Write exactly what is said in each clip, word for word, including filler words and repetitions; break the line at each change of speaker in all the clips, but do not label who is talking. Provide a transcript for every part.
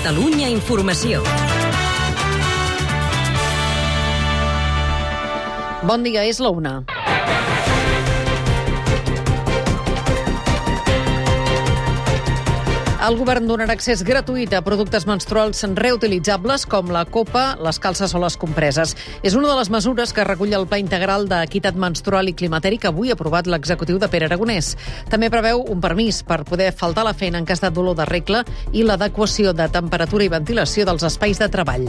Catalunya Informació.
Bon dia, és la una. El govern donarà accés gratuït a productes menstruals reutilitzables com la copa, les calces o les compreses. És una de les mesures que recull el Pla Integral d'Equitat Menstrual i Climateri que avui ha aprovat l'executiu de Pere Aragonès. També preveu un permís per poder faltar a la feina en cas de dolor de regla i l'adequació de temperatura i ventilació dels espais de treball.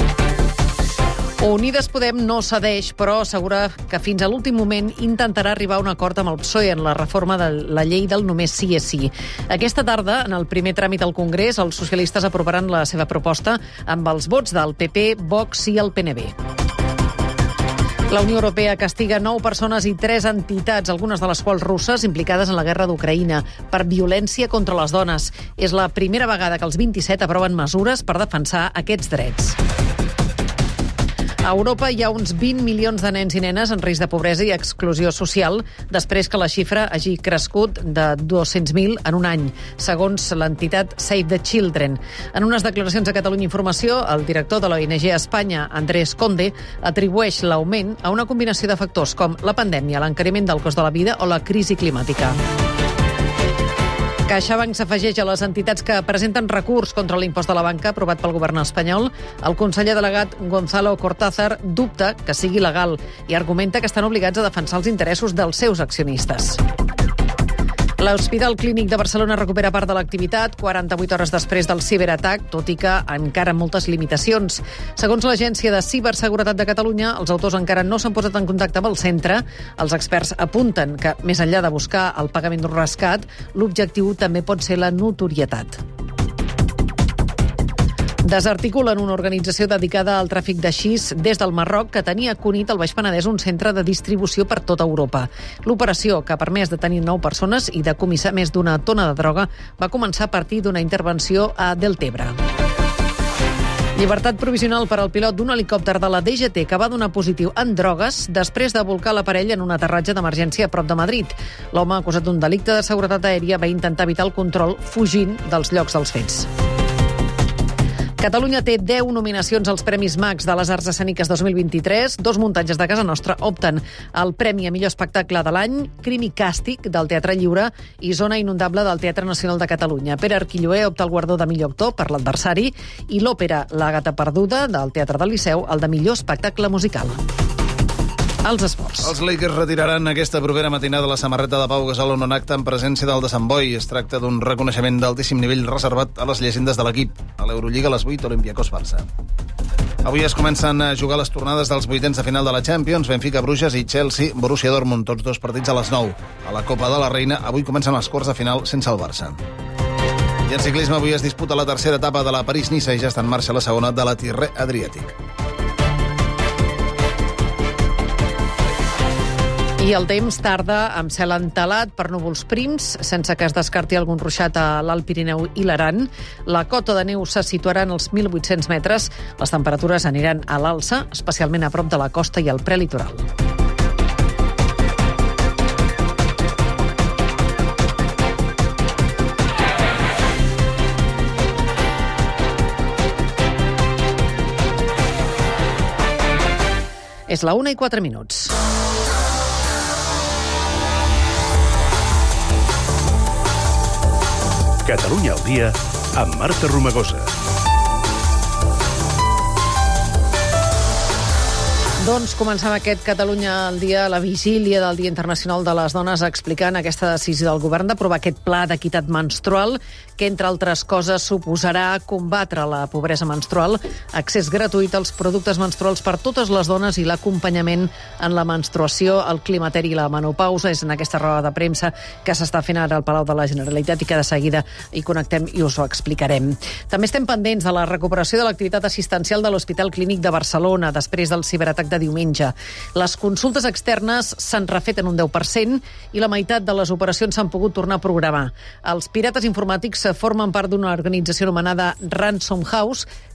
Unides Podem no cedeix, però assegura que fins a l'últim moment intentarà arribar a un acord amb el P S O E en la reforma de la llei del només sí és sí. Aquesta tarda, en el primer tràmit al Congrés, els socialistes aprovaran la seva proposta amb els vots del P P, Vox i el P N B. La Unió Europea castiga nou persones i tres entitats, algunes de les quals russes, implicades en la guerra d'Ucraïna, per violència contra les dones. És la primera vegada que els vint-i-set aproven mesures per defensar aquests drets. A Europa hi ha uns vint milions de nens i nenes en risc de pobresa i exclusió social després que la xifra hagi crescut de dos-cents mil en un any, segons l'entitat Save the Children. En unes declaracions a Catalunya Informació, el director de l'O N G a Espanya, Andrés Conde, atribueix l'augment a una combinació de factors com la pandèmia, l'encariment del cost de la vida o la crisi climàtica. CaixaBank s'afegeix a les entitats que presenten recurs contra l'impost de la banca aprovat pel govern espanyol. El conseller delegat Gonzalo Cortázar dubta que sigui legal i argumenta que estan obligats a defensar els interessos dels seus accionistes. L'Hospital Clínic de Barcelona recupera part de l'activitat quaranta-vuit hores després del ciberatac, tot i que encara amb moltes limitacions. Segons l'Agència de Ciberseguretat de Catalunya, els autors encara no s'han posat en contacte amb el centre. Els experts apunten que, més enllà de buscar el pagament d'un rescat, l'objectiu també pot ser la notorietat. Desarticulen una organització dedicada al tràfic de xis des del Marroc que tenia a Cunit, al Baix Penedès, un centre de distribució per tota Europa. L'operació, que ha permès detenir nou persones i decomissar més d'una tona de droga, va començar a partir d'una intervenció a Deltebre. Llibertat provisional per al pilot d'un helicòpter de la D G T que va donar positiu en drogues després de volcar l'aparell en un aterratge d'emergència a prop de Madrid. L'home, acusat d'un delicte de seguretat aèria, va intentar evitar el control fugint dels llocs dels fets. Catalunya té deu nominacions als Premis Max de les Arts Escèniques dos mil vint-i-tres. Dos muntatges de casa nostra opten al Premi a millor espectacle de l'any, Crim i Càstig, del Teatre Lliure, i Zona Inundable, del Teatre Nacional de Catalunya. Pere Arquilloé opta al guardó de millor actor per L'adversari i l'òpera La gata perduda, del Teatre del Liceu, el de millor espectacle musical. Els esports.
Els Lakers retiraran aquesta propera matinada la samarreta de Pau Gasol en un acte en presència del de Sant Boi. Es tracta d'un reconeixement d'altíssim nivell reservat a les llegendes de l'equip. A l'Eurolliga, a les vuit, Olympiacos Barça. Avui es comencen a jugar les tornades dels vuitens de final de la Champions, Benfica, Bruges i Chelsea, Borussia Dortmund, tots dos partits a les nou. A la Copa de la Reina, avui comencen els quarts de final sense el Barça. I en ciclisme, avui es disputa la tercera etapa de la París-Niça i ja està en marxa la segona de la Tirrè Adriàtic.
I el temps tarda amb cel entelat per núvols prims, sense que es descarti algun ruixat a l'Alt Pirineu i l'Aran. La cota de neu se situarà en els mil vuit-cents metres. Les temperatures aniran a l'alça, especialment a prop de la costa i al prelitoral. És la una i quatre minuts.
Catalunya al dia amb Marta Romagosa.
Doncs comencem aquest Catalunya al dia, la vigília del Dia Internacional de les Dones, explicant aquesta decisió del govern d'aprovar aquest pla d'equitat menstrual que, entre altres coses, suposarà combatre la pobresa menstrual, accés gratuït als productes menstruals per totes les dones i l'acompanyament en la menstruació, el climateri i la menopausa. És en aquesta roda de premsa que s'està fent ara al Palau de la Generalitat i que de seguida hi connectem i us ho explicarem. També estem pendents de la recuperació de l'activitat assistencial de l'Hospital Clínic de Barcelona després del ciberatac de diumenge. Les consultes externes s'han refet en un deu per cent i la meitat de les operacions s'han pogut tornar a programar. Els pirates informàtics formen part d'una organització anomenada Ransom House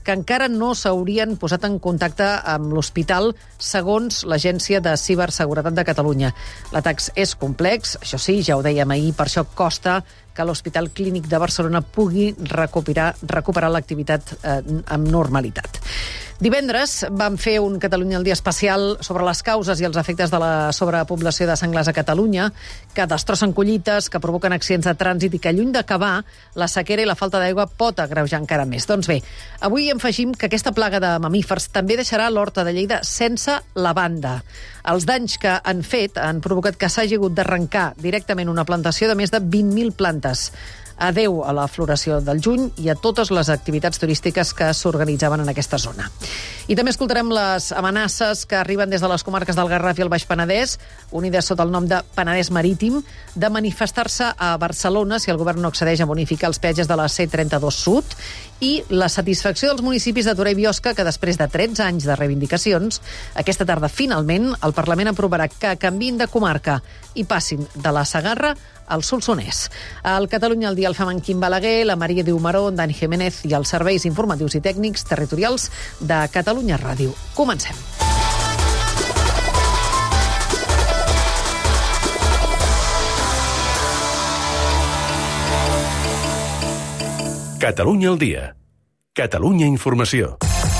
que encara no s'haurien posat en contacte amb l'hospital, segons l'Agència de Ciberseguretat de Catalunya. L'atac és complex, això sí, ja ho dèiem ahir, per això costa que l'Hospital Clínic de Barcelona pugui recuperar, recuperar l'activitat eh, amb normalitat. Divendres vam fer un Catalunya al dia especial sobre les causes i els efectes de la sobrepoblació de senglars a Catalunya, que destrossen collites, que provoquen accidents de trànsit i que, lluny d'acabar, la sequera i la falta d'aigua pot agreujar encara més. Doncs bé, avui afegim que aquesta plaga de mamífers també deixarà l'Horta de Lleida sense lavanda. Els danys que han fet han provocat que s'hagi hagut d'arrencar directament una plantació de més de vint mil plantes. Adeu a la floració del juny i a totes les activitats turístiques que s'organitzaven en aquesta zona. I també escoltarem les amenaces que arriben des de les comarques del Garraf i el Baix Penedès, unides sota el nom de Penedès Marítim, de manifestar-se a Barcelona si el govern no accedeix a bonificar els peatges de la C trenta-dos Sud, i la satisfacció dels municipis de Torà i Biosca, que després de tretze anys de reivindicacions, aquesta tarda finalment el Parlament aprovarà que canviïn de comarca i passin de la Segarra al Solsonès. El Catalunya al dia el fem en Quim Balaguer, la Maria Diumaró, en Dani Jiménez i els serveis informatius i tècnics territorials de Catalunya Ràdio. Comencem.
Catalunya al dia. Catalunya Informació.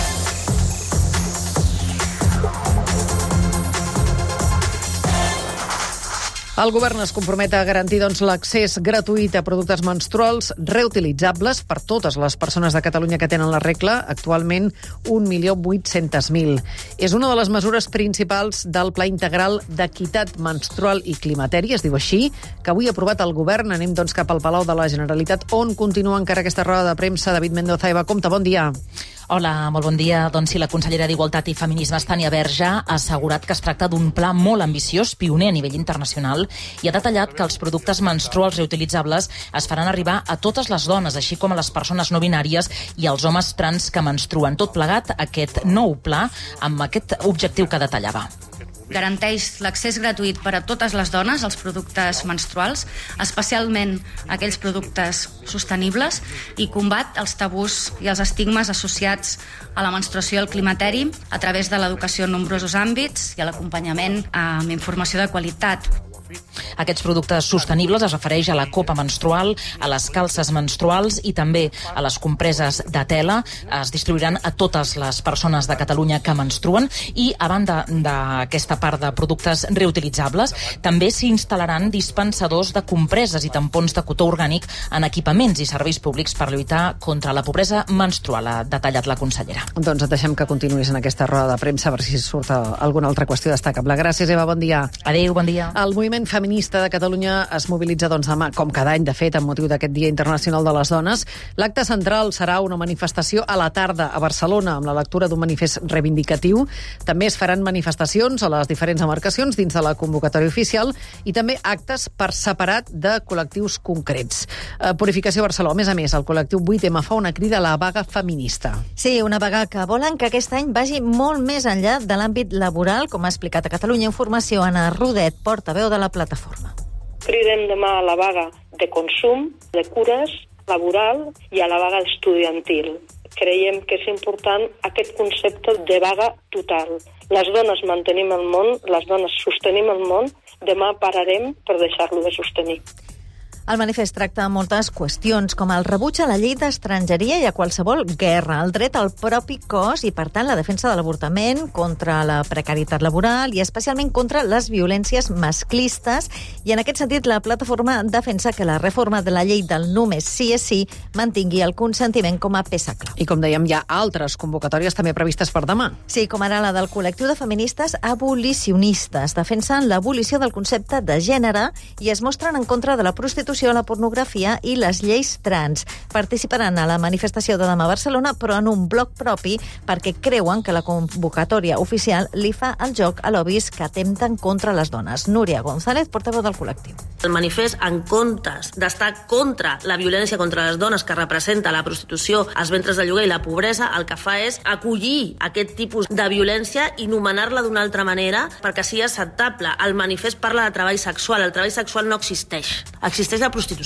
El govern es compromet a garantir doncs, l'accés gratuït a productes menstruals reutilitzables per totes les persones de Catalunya que tenen la regla, actualment un milió vuit-cents mil. És una de les mesures principals del Pla Integral d'Equitat Menstrual i Climateri, es diu així, que avui ha aprovat el govern. Anem doncs, cap al Palau de la Generalitat, on continua encara aquesta roda de premsa. David Mendoza, Eva Compte, bon dia.
Hola, molt bon dia. Doncs sí, la consellera d'Igualtat i Feminismes, Tània Verge, ha assegurat que es tracta d'un pla molt ambiciós, pioner a nivell internacional, i ha detallat que els productes menstruals reutilitzables es faran arribar a totes les dones, així com a les persones no binàries i als homes trans que menstruen. Tot plegat, aquest nou pla, amb aquest objectiu que detallava.
Garanteix l'accés gratuït per a totes les dones als productes menstruals, especialment aquells productes sostenibles, i combat els tabús i els estigmes associats a la menstruació i al climateri a través de l'educació en nombrosos àmbits i l'acompanyament amb informació de qualitat.
Aquests productes sostenibles es refereix a la copa menstrual, a les calces menstruals i també a les compreses de tela. Es distribuiran a totes les persones de Catalunya que menstruen i, a banda d'aquesta part de productes reutilitzables, també s'hi instal·laran dispensadors de compreses i tampons de cotó orgànic en equipaments i serveis públics per lluitar contra la pobresa menstrual, ha detallat la consellera.
Doncs et deixem que continuïs en aquesta roda de premsa, a veure si surt alguna altra qüestió destacable. Gràcies, Eva, bon dia.
Adéu, bon dia.
El moviment feminista de Catalunya es mobilitza doncs, demà, com cada any, de fet, amb motiu d'aquest Dia Internacional de les Dones. L'acte central serà una manifestació a la tarda a Barcelona, amb la lectura d'un manifest reivindicatiu. També es faran manifestacions a les diferents demarcacions dins de la convocatòria oficial i també actes per separat de col·lectius concrets. Eh, Purificació Barcelona. A més a més, el col·lectiu vuit ema fa una crida a la vaga feminista.
Sí, una vaga que volen que aquest any vagi molt més enllà de l'àmbit laboral, com ha explicat a Catalunya Informació Anna Rodet, portaveu de la plataforma.
Cridem demà a la vaga de consum, de cures, laboral i a la vaga estudiantil. Creiem que és important aquest concepte de vaga total. Les dones mantenim el món, les dones sostenim el món, demà pararem per deixar-lo de sostenir.
El manifest tracta moltes qüestions, com el rebuig a la llei d'estrangeria i a qualsevol guerra, el dret al propi cos i, per tant, la defensa de l'avortament, contra la precarietat laboral i especialment contra les violències masclistes. I en aquest sentit, la plataforma defensa que la reforma de la llei del només sí és sí mantingui el consentiment com a peça clau.
I com dèiem, hi ha altres convocatòries també previstes per demà.
Sí, com ara la del col·lectiu de feministes abolicionistes. Defensen l'abolició del concepte de gènere i es mostren en contra de la prostitució, la pornografia i les lleis trans. Participaran a la manifestació de demà a Barcelona, però en un bloc propi, perquè creuen que la convocatòria oficial li fa el joc a lobbies que atempten contra les dones. Núria González, portaveu del col·lectiu.
El manifest, en comptes d'estar contra la violència contra les dones que representa la prostitució, els ventres de lloguer i la pobresa, el que fa és acollir aquest tipus de violència i nomenar-la d'una altra manera perquè sigui acceptable. El manifest parla de treball sexual. El treball sexual no existeix. Existeix la prostitució.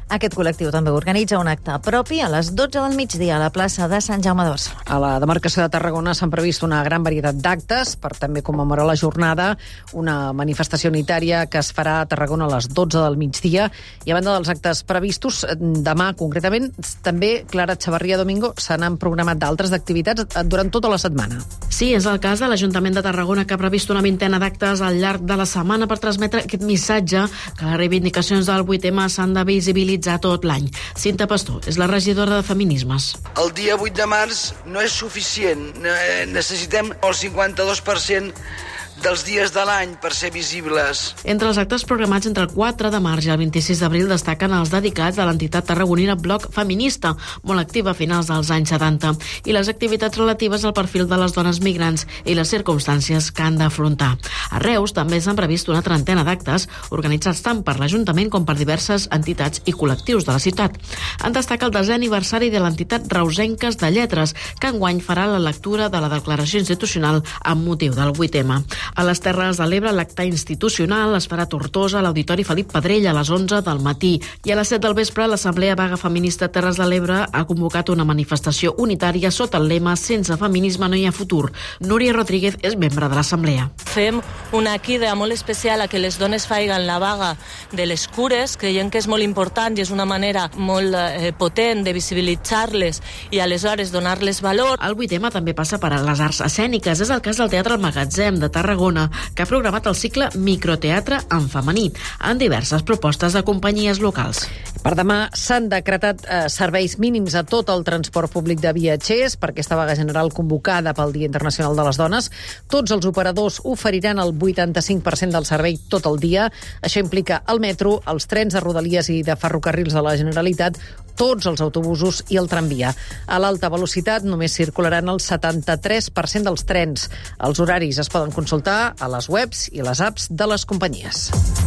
Aquest col·lectiu també organitza un acte propi a les dotze del migdia a la plaça de Sant Jaume de Barcelona.
A la demarcació de Tarragona s'han previst una gran varietat d'actes per també commemorar la jornada, una manifestació unitària que es farà a Tarragona a les dotze del migdia. I a banda dels actes previstos, demà concretament, també, Clara Chavarria Domingo, se n'han programat d'altres d'activitats durant tota la setmana.
Sí, és el cas de l'Ajuntament de Tarragona, que ha previst una vintena d'actes al llarg de la setmana per transmetre aquest missatge que les reivindicacions del vuit ema s'han de visibilitzar tot l'any. Cinta Pastor és la regidora de Feminismes.
El dia vuit de març no és suficient. Necessitem el cinquanta-dos per cent dels dies de l'any per ser visibles.
Entre els actes programats entre el quatre de març i el vint-i-sis d'abril destaquen els dedicats a l'entitat tarragonina Bloc Feminista, molt activa a finals dels anys setanta, i les activitats relatives al perfil de les dones migrants i les circumstàncies que han d'afrontar. A Reus també s'han previst una trentena d'actes organitzats tant per l'Ajuntament com per diverses entitats i col·lectius de la ciutat. En destaca el desè aniversari de l'entitat Reusenques de Lletres, que enguany farà la lectura de la declaració institucional amb motiu del vuit ema. A les Terres de l'Ebre, l'acte institucional es farà a Tortosa, a l'Auditori Felip Pedrell, a les onze del matí. I a les set del vespre, l'Assemblea Vaga Feminista Terres de l'Ebre ha convocat una manifestació unitària sota el lema «Sense feminisme no hi ha futur». Núria Rodríguez és membre de l'Assemblea.
Fem una crida molt especial a que les dones faiguen la vaga de les cures, creiem que és molt important i és una manera molt eh, potent de visibilitzar-les i aleshores donar-les valor.
El vuit ema també passa per a les arts escèniques. És el cas del Teatre El Magatzem de Tarragona, que ha programat el cicle Microteatre en femení, en diverses propostes de companyies locals.
Per demà s'han decretat eh, serveis mínims a tot el transport públic de viatgers per aquesta vaga general convocada pel Dia Internacional de les Dones. Tots els operadors oferiran el vuitanta-cinc per cent del servei tot el dia. Això implica el metro, els trens de Rodalies i de ferrocarrils de la Generalitat, tots els autobusos i el tramvia. A l'alta velocitat només circularan el setanta-tres per cent dels trens. Els horaris es poden consultar a les webs i les apps de les companyies.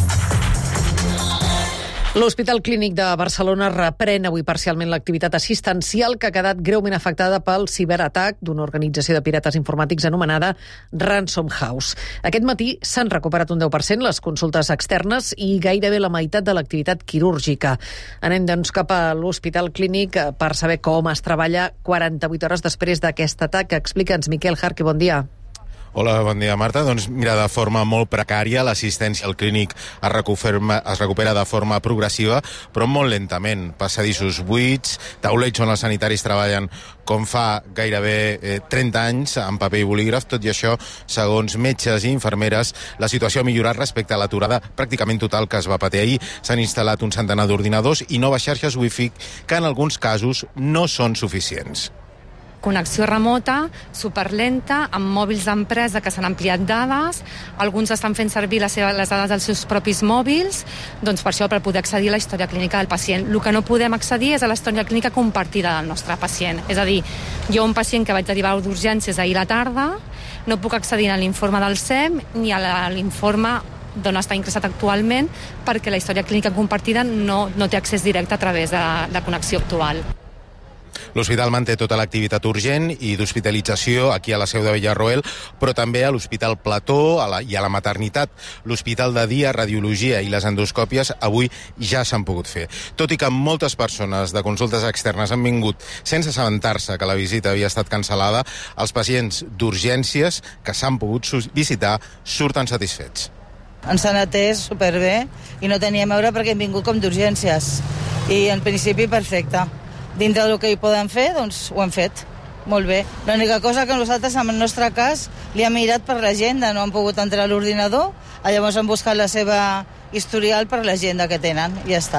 L'Hospital Clínic de Barcelona reprèn avui parcialment l'activitat assistencial que ha quedat greument afectada pel ciberatac d'una organització de pirates informàtics anomenada Ransom House. Aquest matí s'han recuperat un deu per cent les consultes externes i gairebé la meitat de l'activitat quirúrgica. Anem, doncs, cap a l'Hospital Clínic per saber com es treballa quaranta-vuit hores després d'aquest atac. Explica'ns, Miquel Jarque, bon dia.
Hola, bon dia, Marta. Doncs mira, de forma molt precària, l'assistència al clínic es recupera, es recupera de forma progressiva, però molt lentament. Passadissos buits, taulets on els sanitaris treballen com fa gairebé eh, trenta anys, amb paper i bolígraf. Tot i això, segons metges i infermeres, la situació ha millorat respecte a l'aturada pràcticament total que es va patir ahir. S'han instal·lat un centenar d'ordinadors i noves xarxes wifi que en alguns casos no són suficients.
Connexió remota, superlenta, amb mòbils d'empresa que s'han ampliat dades, alguns estan fent servir les, seves, les dades dels seus propis mòbils, doncs per això, per poder accedir a la història clínica del pacient. El que no podem accedir és a la història clínica compartida del nostre pacient. És a dir, jo un pacient que vaig derivar d'urgències ahir a la tarda, no puc accedir a l'informe del S E M ni a l'informe d'on està ingressat actualment, perquè la història clínica compartida no, no té accés directe a través de la connexió actual.
L'hospital manté tota l'activitat urgent i d'hospitalització aquí a la seu de Villarroel, però també a l'Hospital Plató a la, i a la maternitat. L'hospital de dia, radiologia i les endoscòpies avui ja s'han pogut fer. Tot i que moltes persones de consultes externes han vingut sense assabentar-se que la visita havia estat cancel·lada, els pacients d'urgències que s'han pogut visitar surten satisfets.
Ens han atès superbé i no teníem a veure perquè hem vingut com d'urgències. I en principi perfecte. Dintre del que hi poden fer, doncs ho hem fet. Molt bé. L'única cosa que nosaltres, en el nostre cas, li hem mirat per l'agenda. No han pogut entrar a l'ordinador, llavors han buscat la seva historial per l'agenda que tenen. I ja està.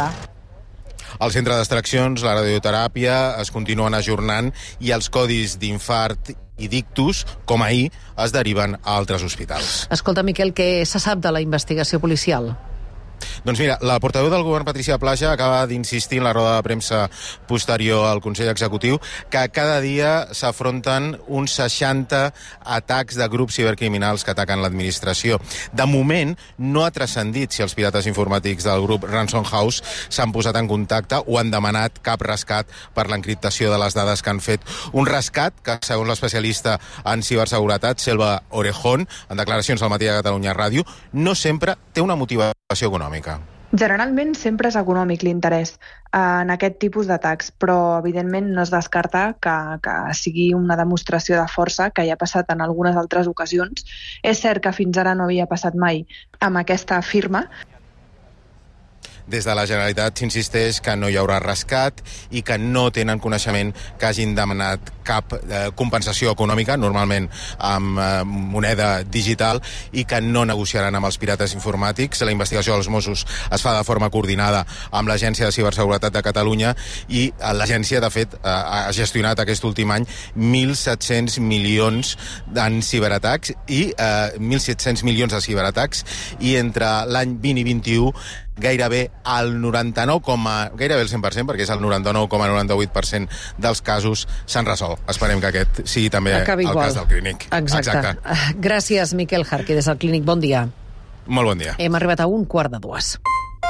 Al centre d'extraccions, la radioteràpia es continuen ajornant i els codis d'infart i d'ictus, com ahir, es deriven a altres hospitals.
Escolta, Miquel, què se sap de la investigació policial?
Doncs mira, la portaveu del govern, Patricia Plaja, acaba d'insistir en la roda de premsa posterior al Consell Executiu que cada dia s'afronten uns seixanta atacs de grups cibercriminals que ataquen l'administració. De moment, no ha transcendit si els pirates informàtics del grup Ransom House s'han posat en contacte o han demanat cap rescat per l'encriptació de les dades que han fet. Un rescat que, segons l'especialista en ciberseguretat, Selva Orejón, en declaracions al Matí de Catalunya Ràdio, no sempre té una motivació econòmica.
Generalment sempre és econòmic l'interès en aquest tipus d'atacs, però evidentment no es descarta que, que sigui una demostració de força que ja ha passat en algunes altres ocasions. És cert que fins ara no havia passat mai amb aquesta firma.
Des de la Generalitat s'insisteix que no hi haurà rescat i que no tenen coneixement que hagin demanat cap eh, compensació econòmica, normalment amb eh, moneda digital, i que no negociaran amb els pirates informàtics. La investigació dels Mossos es fa de forma coordinada amb l'Agència de Ciberseguretat de Catalunya i eh, l'agència, de fet, eh, ha gestionat aquest últim any mil set-cents milions en ciberatacs i eh, mil set-cents milions de ciberatacs, i entre l'any vint i vint-i-u gairebé el noranta-nou, gairebé el cent per cent, perquè és el noranta-nou coma noranta-vuit per cent dels casos s'han resolt. Esperem que aquest sigui també
Acabi
el
igual.
cas del Clínic.
Exacte. Exacte. Gràcies, Miquel Jarqui, des del Clínic. Bon dia.
Molt bon dia.
Hem arribat a un quart de dues.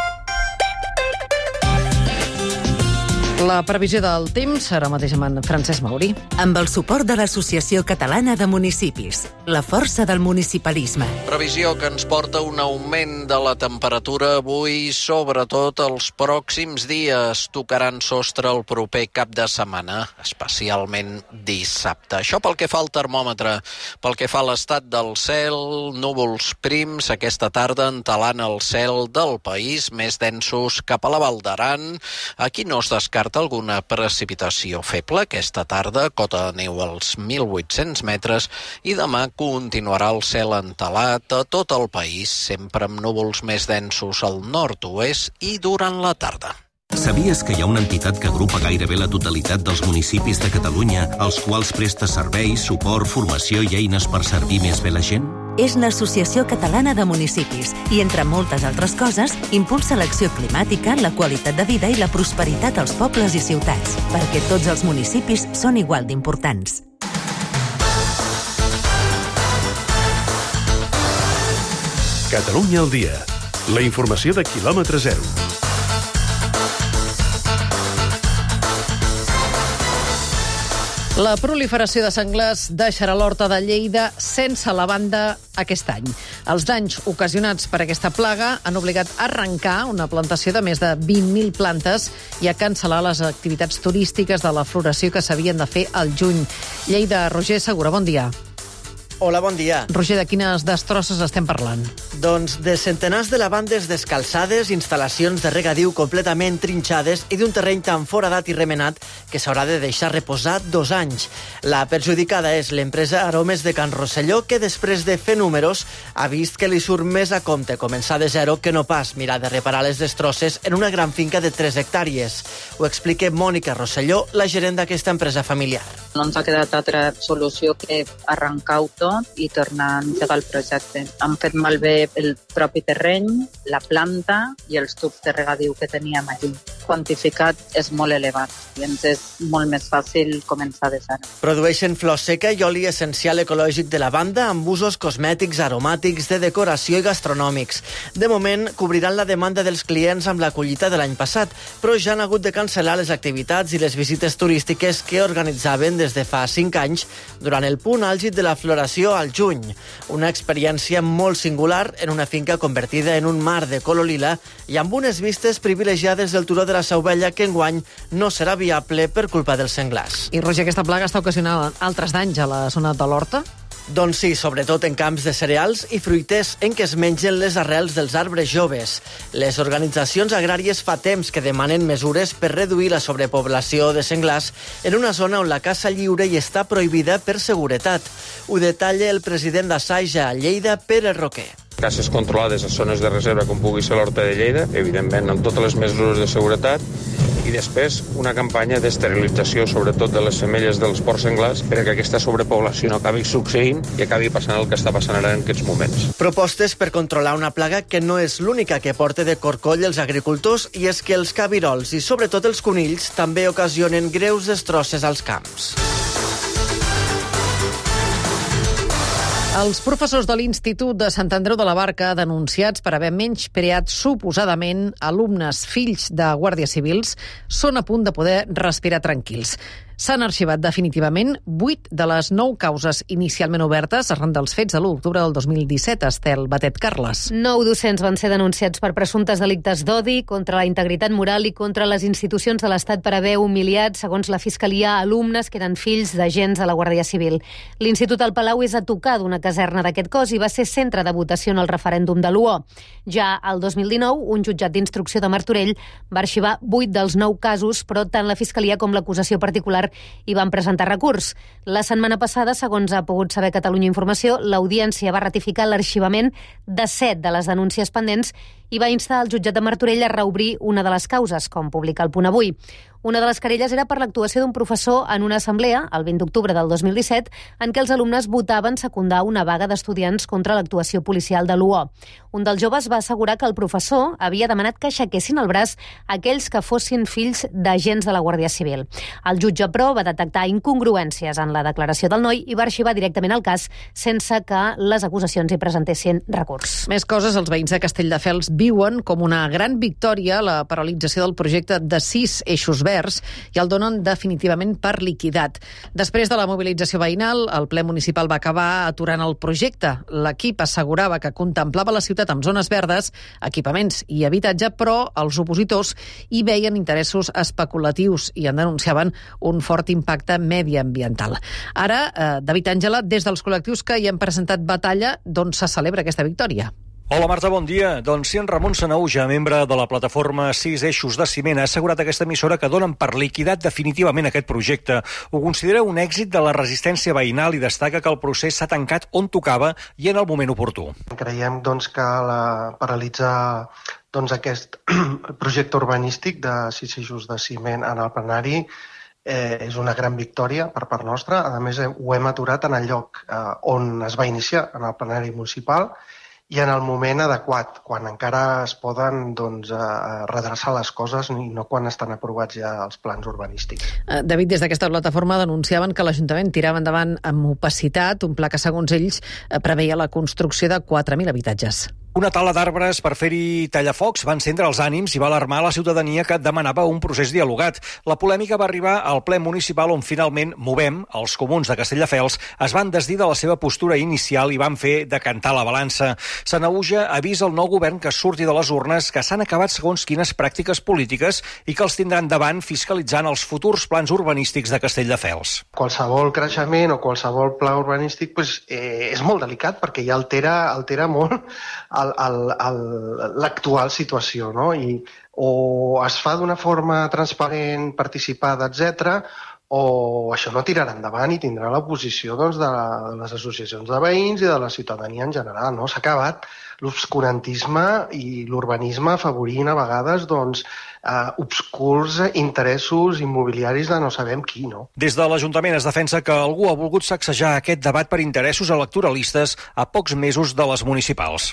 La previsió del temps, ara mateix amb en Francesc Mauri.
Amb el suport de l'Associació Catalana de Municipis, la força del municipalisme.
Previsió que ens porta un augment de la temperatura avui, sobretot els pròxims dies. Tocaran sostre el proper cap de setmana, especialment dissabte. Això pel que fa al termòmetre. Pel que fa a l'estat del cel, núvols prims aquesta tarda entelant el cel del país, més densos cap a la Val d'Aran. Aquí no es descarta alguna precipitació feble aquesta tarda, cota de neu als mil vuit-cents metres, i demà continuarà el cel entelat a tot el país, sempre amb núvols més densos al nord-oest i durant la tarda.
Sabies que hi ha una entitat que agrupa gairebé la totalitat dels municipis de Catalunya, als quals presta serveis, suport, formació i eines per servir més bé la gent?
És l'Associació Catalana de Municipis i, entre moltes altres coses, impulsa l'acció climàtica, la qualitat de vida i la prosperitat als pobles i ciutats, perquè tots els municipis són igual d'importants.
Catalunya al dia. La informació de quilòmetre zero.
La proliferació de senglars deixarà l'Horta de Lleida sense lavanda aquest any. Els danys ocasionats per aquesta plaga han obligat a arrencar una plantació de més de vint mil plantes i a cancel·lar les activitats turístiques de la floració que s'havien de fer al juny. Lleida, Roger Segura, bon dia.
Hola, bon dia.
Roger, de quines destrosses estem parlant?
Doncs de centenars de lavandes descalçades, instal·lacions de regadiu completament trinxades i d'un terreny tan foradat i remenat que s'haurà de deixar reposar dos anys. La perjudicada és l'empresa Aromes de Can Rosselló, que després de fer números ha vist que li surt més a compte començar de zero que no pas mirar de reparar les destrosses en una gran finca de tres hectàrees. Ho explica Mònica Rosselló, la gerent d'aquesta empresa familiar.
No ens ha quedat altra solució que arrencar-ho tot i tornar a engegar el projecte. Han fet malbé el propi terreny, la planta i els tubs de regadiu que teníem allí. Quantificat és molt elevat i ens és molt més fàcil començar de zero.
Produeixen flor seca i oli essencial ecològic de lavanda amb usos cosmètics, aromàtics, de decoració i gastronòmics. De moment, cobriran la demanda dels clients amb la collita de l'any passat, però ja han hagut de cancel·lar les activitats i les visites turístiques que organitzaven des de fa cinc anys durant el punt àlgid de la floració al juny. Una experiència molt singular en una finca convertida en un mar de color lila i amb unes vistes privilegiades del turó de la Seu Vella que enguany no serà viable per culpa dels senglars.
I, Roger, aquesta plaga està ocasionant altres danys a la zona de l'Horta?
Doncs sí, sobretot en camps de cereals i fruiters en què es mengen les arrels dels arbres joves. Les organitzacions agràries fa temps que demanen mesures per reduir la sobrepoblació de senglars en una zona on la caça lliure hi està prohibida per seguretat. Ho detalla el president d'Assaja a Lleida, Pere Roquer.
Caces controlades a zones de reserva com pugui ser l'Horta de Lleida, evidentment amb totes les mesures de seguretat, i després una campanya d'esterilització, sobretot de les femelles dels porcs senglars, perquè aquesta sobrepoblació no acabi succeint i acabi passant el que està passant ara en aquests moments.
Propostes per controlar una plaga que no és l'única que porta de corcoll els agricultors, i és que els cabirols i sobretot els conills també ocasionen greus destrosses als camps.
Els professors de l'Institut de Sant Andreu de la Barca, denunciats per haver menyspreat suposadament alumnes fills de guàrdies civils, són a punt de poder respirar tranquils. S'han arxivat definitivament vuit de les nou causes inicialment obertes arran dels fets de l'u d'octubre del dos mil disset. Estel Batet Carles.
Nou docents van ser denunciats per presumptes delictes d'odi contra la integritat moral i contra les institucions de l'Estat per haver humiliat, segons la Fiscalia, alumnes que eren fills d'agents de la Guàrdia Civil. L'Institut El Palau és a tocar d'una caserna d'aquest cos i va ser centre de votació en el referèndum de l'U O. Ja al dos mil dinou, un jutjat d'instrucció de Martorell va arxivar vuit dels nou casos, però tant la Fiscalia com l'acusació particular i van presentar recurs. La setmana passada, segons ha pogut saber Catalunya Informació, l'Audiència va ratificar l'arxivament de set de les denúncies pendents i va instar el jutjat de Martorell a reobrir una de les causes, com publica el Punt Avui. Una de les querelles era per l'actuació d'un professor en una assemblea, el vint d'octubre del dos mil disset, en què els alumnes votaven secundar una vaga d'estudiants contra l'actuació policial de l'U O. Un dels joves va assegurar que el professor havia demanat que aixequessin el braç aquells que fossin fills d'agents de la Guàrdia Civil. El jutge, però, va detectar incongruències en la declaració del noi i va arxivar directament el cas sense que les acusacions hi presentessin recurs.
Més coses, els veïns de Castelldefels viuen com una gran victòria la paralització del projecte de sis eixos verds i el donen definitivament per liquidat. Després de la mobilització veïnal, el ple municipal va acabar aturant el projecte. L'equip assegurava que contemplava la ciutat amb zones verdes, equipaments i habitatge, però els opositors hi veien interessos especulatius i en denunciaven un fort impacte mediambiental. Ara, eh, David Àngela, des dels col·lectius que hi han presentat batalla, d'on se celebra aquesta victòria?
Hola Marta, bon dia. Doncs sí, en Ramon Sanauja, membre de la plataforma Sis Eixos de Ciment, ha assegurat a aquesta emissora que donen per liquidat definitivament aquest projecte. Ho considera un èxit de la resistència veïnal i destaca que el procés s'ha tancat on tocava i en el moment oportú.
Creiem doncs, que la paralitzar doncs, aquest projecte urbanístic de Sis Eixos de Ciment en el plenari eh, és una gran victòria per part nostra. A més, ho hem aturat en el lloc eh, on es va iniciar, en el plenari municipal, i en el moment adequat, quan encara es poden doncs, redreçar les coses i no quan estan aprovats ja els plans urbanístics.
David, des d'aquesta plataforma denunciaven que l'Ajuntament tirava endavant amb opacitat un pla que, segons ells, preveia la construcció de quatre mil habitatges.
Una tala d'arbres per fer-hi tallafocs va encendre els ànims i va alarmar la ciutadania que demanava un procés dialogat. La polèmica va arribar al ple municipal on finalment Movem, els comuns de Castelldefels, es van desdir de la seva postura inicial i van fer decantar la balança. Sanauja avisa el nou govern que surti de les urnes que s'han acabat segons quines pràctiques polítiques i que els tindran davant fiscalitzant els futurs plans urbanístics de Castelldefels.
Qualsevol creixement o qualsevol pla urbanístic pues, eh, és molt delicat perquè ja altera, altera molt l'actual situació, no? I o es fa d'una forma transparent, participada, etcètera, o això no tirarà endavant i tindrà l'oposició doncs, de, la, de les associacions de veïns i de la ciutadania en general. No? S'ha acabat l'obscurantisme i l'urbanisme afavorint a vegades doncs, eh, obscurs interessos immobiliaris de no sabem qui. No?
Des de l'Ajuntament es defensa que algú ha volgut sacsejar aquest debat per interessos electoralistes a pocs mesos de les municipals.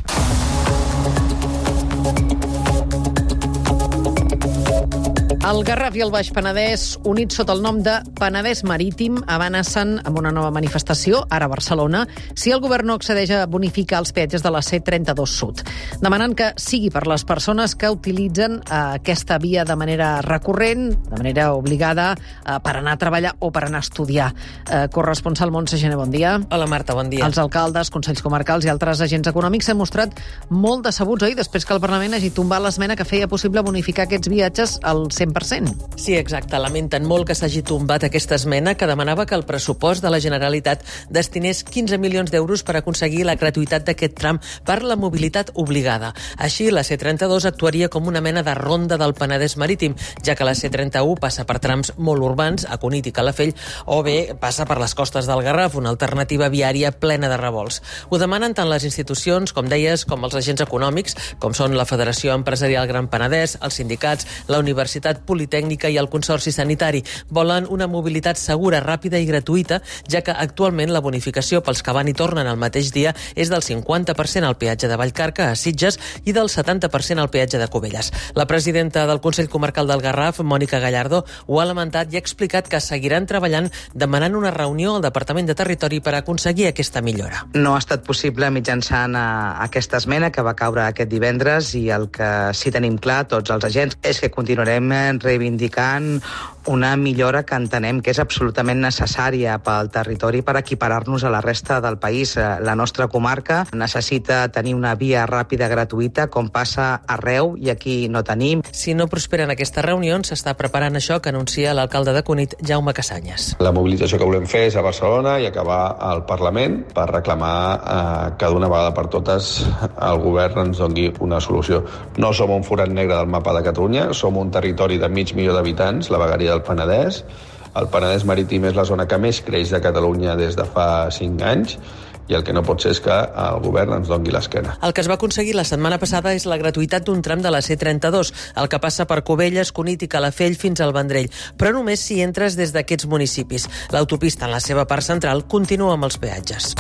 El Garraf i el Baix Penedès, units sota el nom de Penedès Marítim, amenacen amb una nova manifestació, ara a Barcelona, si el govern no accedeix a bonificar els peatges de la C trenta-dos Sud, demanant que sigui per les persones que utilitzen eh, aquesta via de manera recurrent, de manera obligada, eh, per anar a treballar o per anar a estudiar. Eh, corresponsal Montse Gené, bon dia.
Hola Marta, bon dia.
Els alcaldes, consells comarcals i altres agents econòmics s'han mostrat molt decebuts, oi?, després que el Parlament hagi tombat l'esmena que feia possible bonificar aquests viatges al cent per cent.
Sí, exacte. Lamenten molt que s'hagi tombat aquesta esmena que demanava que el pressupost de la Generalitat destinés quinze milions d'euros per aconseguir la gratuïtat d'aquest tram per la mobilitat obligada. Així, la C trenta-dos actuaria com una mena de ronda del Penedès Marítim, ja que la C trenta-u passa per trams molt urbans, a Cunit i Calafell, o bé passa per les costes del Garraf, una alternativa viària plena de revolts. Ho demanen tant les institucions, com deies, com els agents econòmics, com són la Federació Empresarial Gran Penedès, els sindicats, la Universitat Politècnica i el Consorci Sanitari. Volen una mobilitat segura, ràpida i gratuïta, ja que actualment la bonificació pels que van i tornen el mateix dia és del cinquanta per cent al peatge de Vallcarca, a Sitges, i del setanta per cent al peatge de Cubelles. La presidenta del Consell Comarcal del Garraf, Mònica Gallardo, ho ha lamentat i ha explicat que seguiran treballant demanant una reunió al Departament de Territori per aconseguir aquesta millora.
No ha estat possible mitjançant aquesta esmena que va caure aquest divendres i el que sí tenim clar tots els agents és que continuarem reivindicant una millora que entenem que és absolutament necessària pel territori per equiparar-nos a la resta del país. La nostra comarca necessita tenir una via ràpida gratuïta com passa arreu i aquí no tenim.
Si no prosperen aquestes reunions, s'està preparant això que anuncia l'alcalde de Cunit, Jaume Cassanyes.
La mobilització que volem fer és a Barcelona i acabar al Parlament per reclamar eh, que d'una vegada per totes el govern ens doni una solució. No som un forat negre del mapa de Catalunya, som un territori de mig milió d'habitants, la vegueria del Penedès. El Penedès marítim és la zona que més creix de Catalunya des de fa cinc anys i el que no pot ser és que el govern ens doni l'esquena.
El que es va aconseguir la setmana passada és la gratuïtat d'un tram de la C trenta-dos, el que passa per Cubelles, Cunit i Calafell fins al Vendrell, però només si entres des d'aquests municipis. L'autopista en la seva part central continua amb els peatges.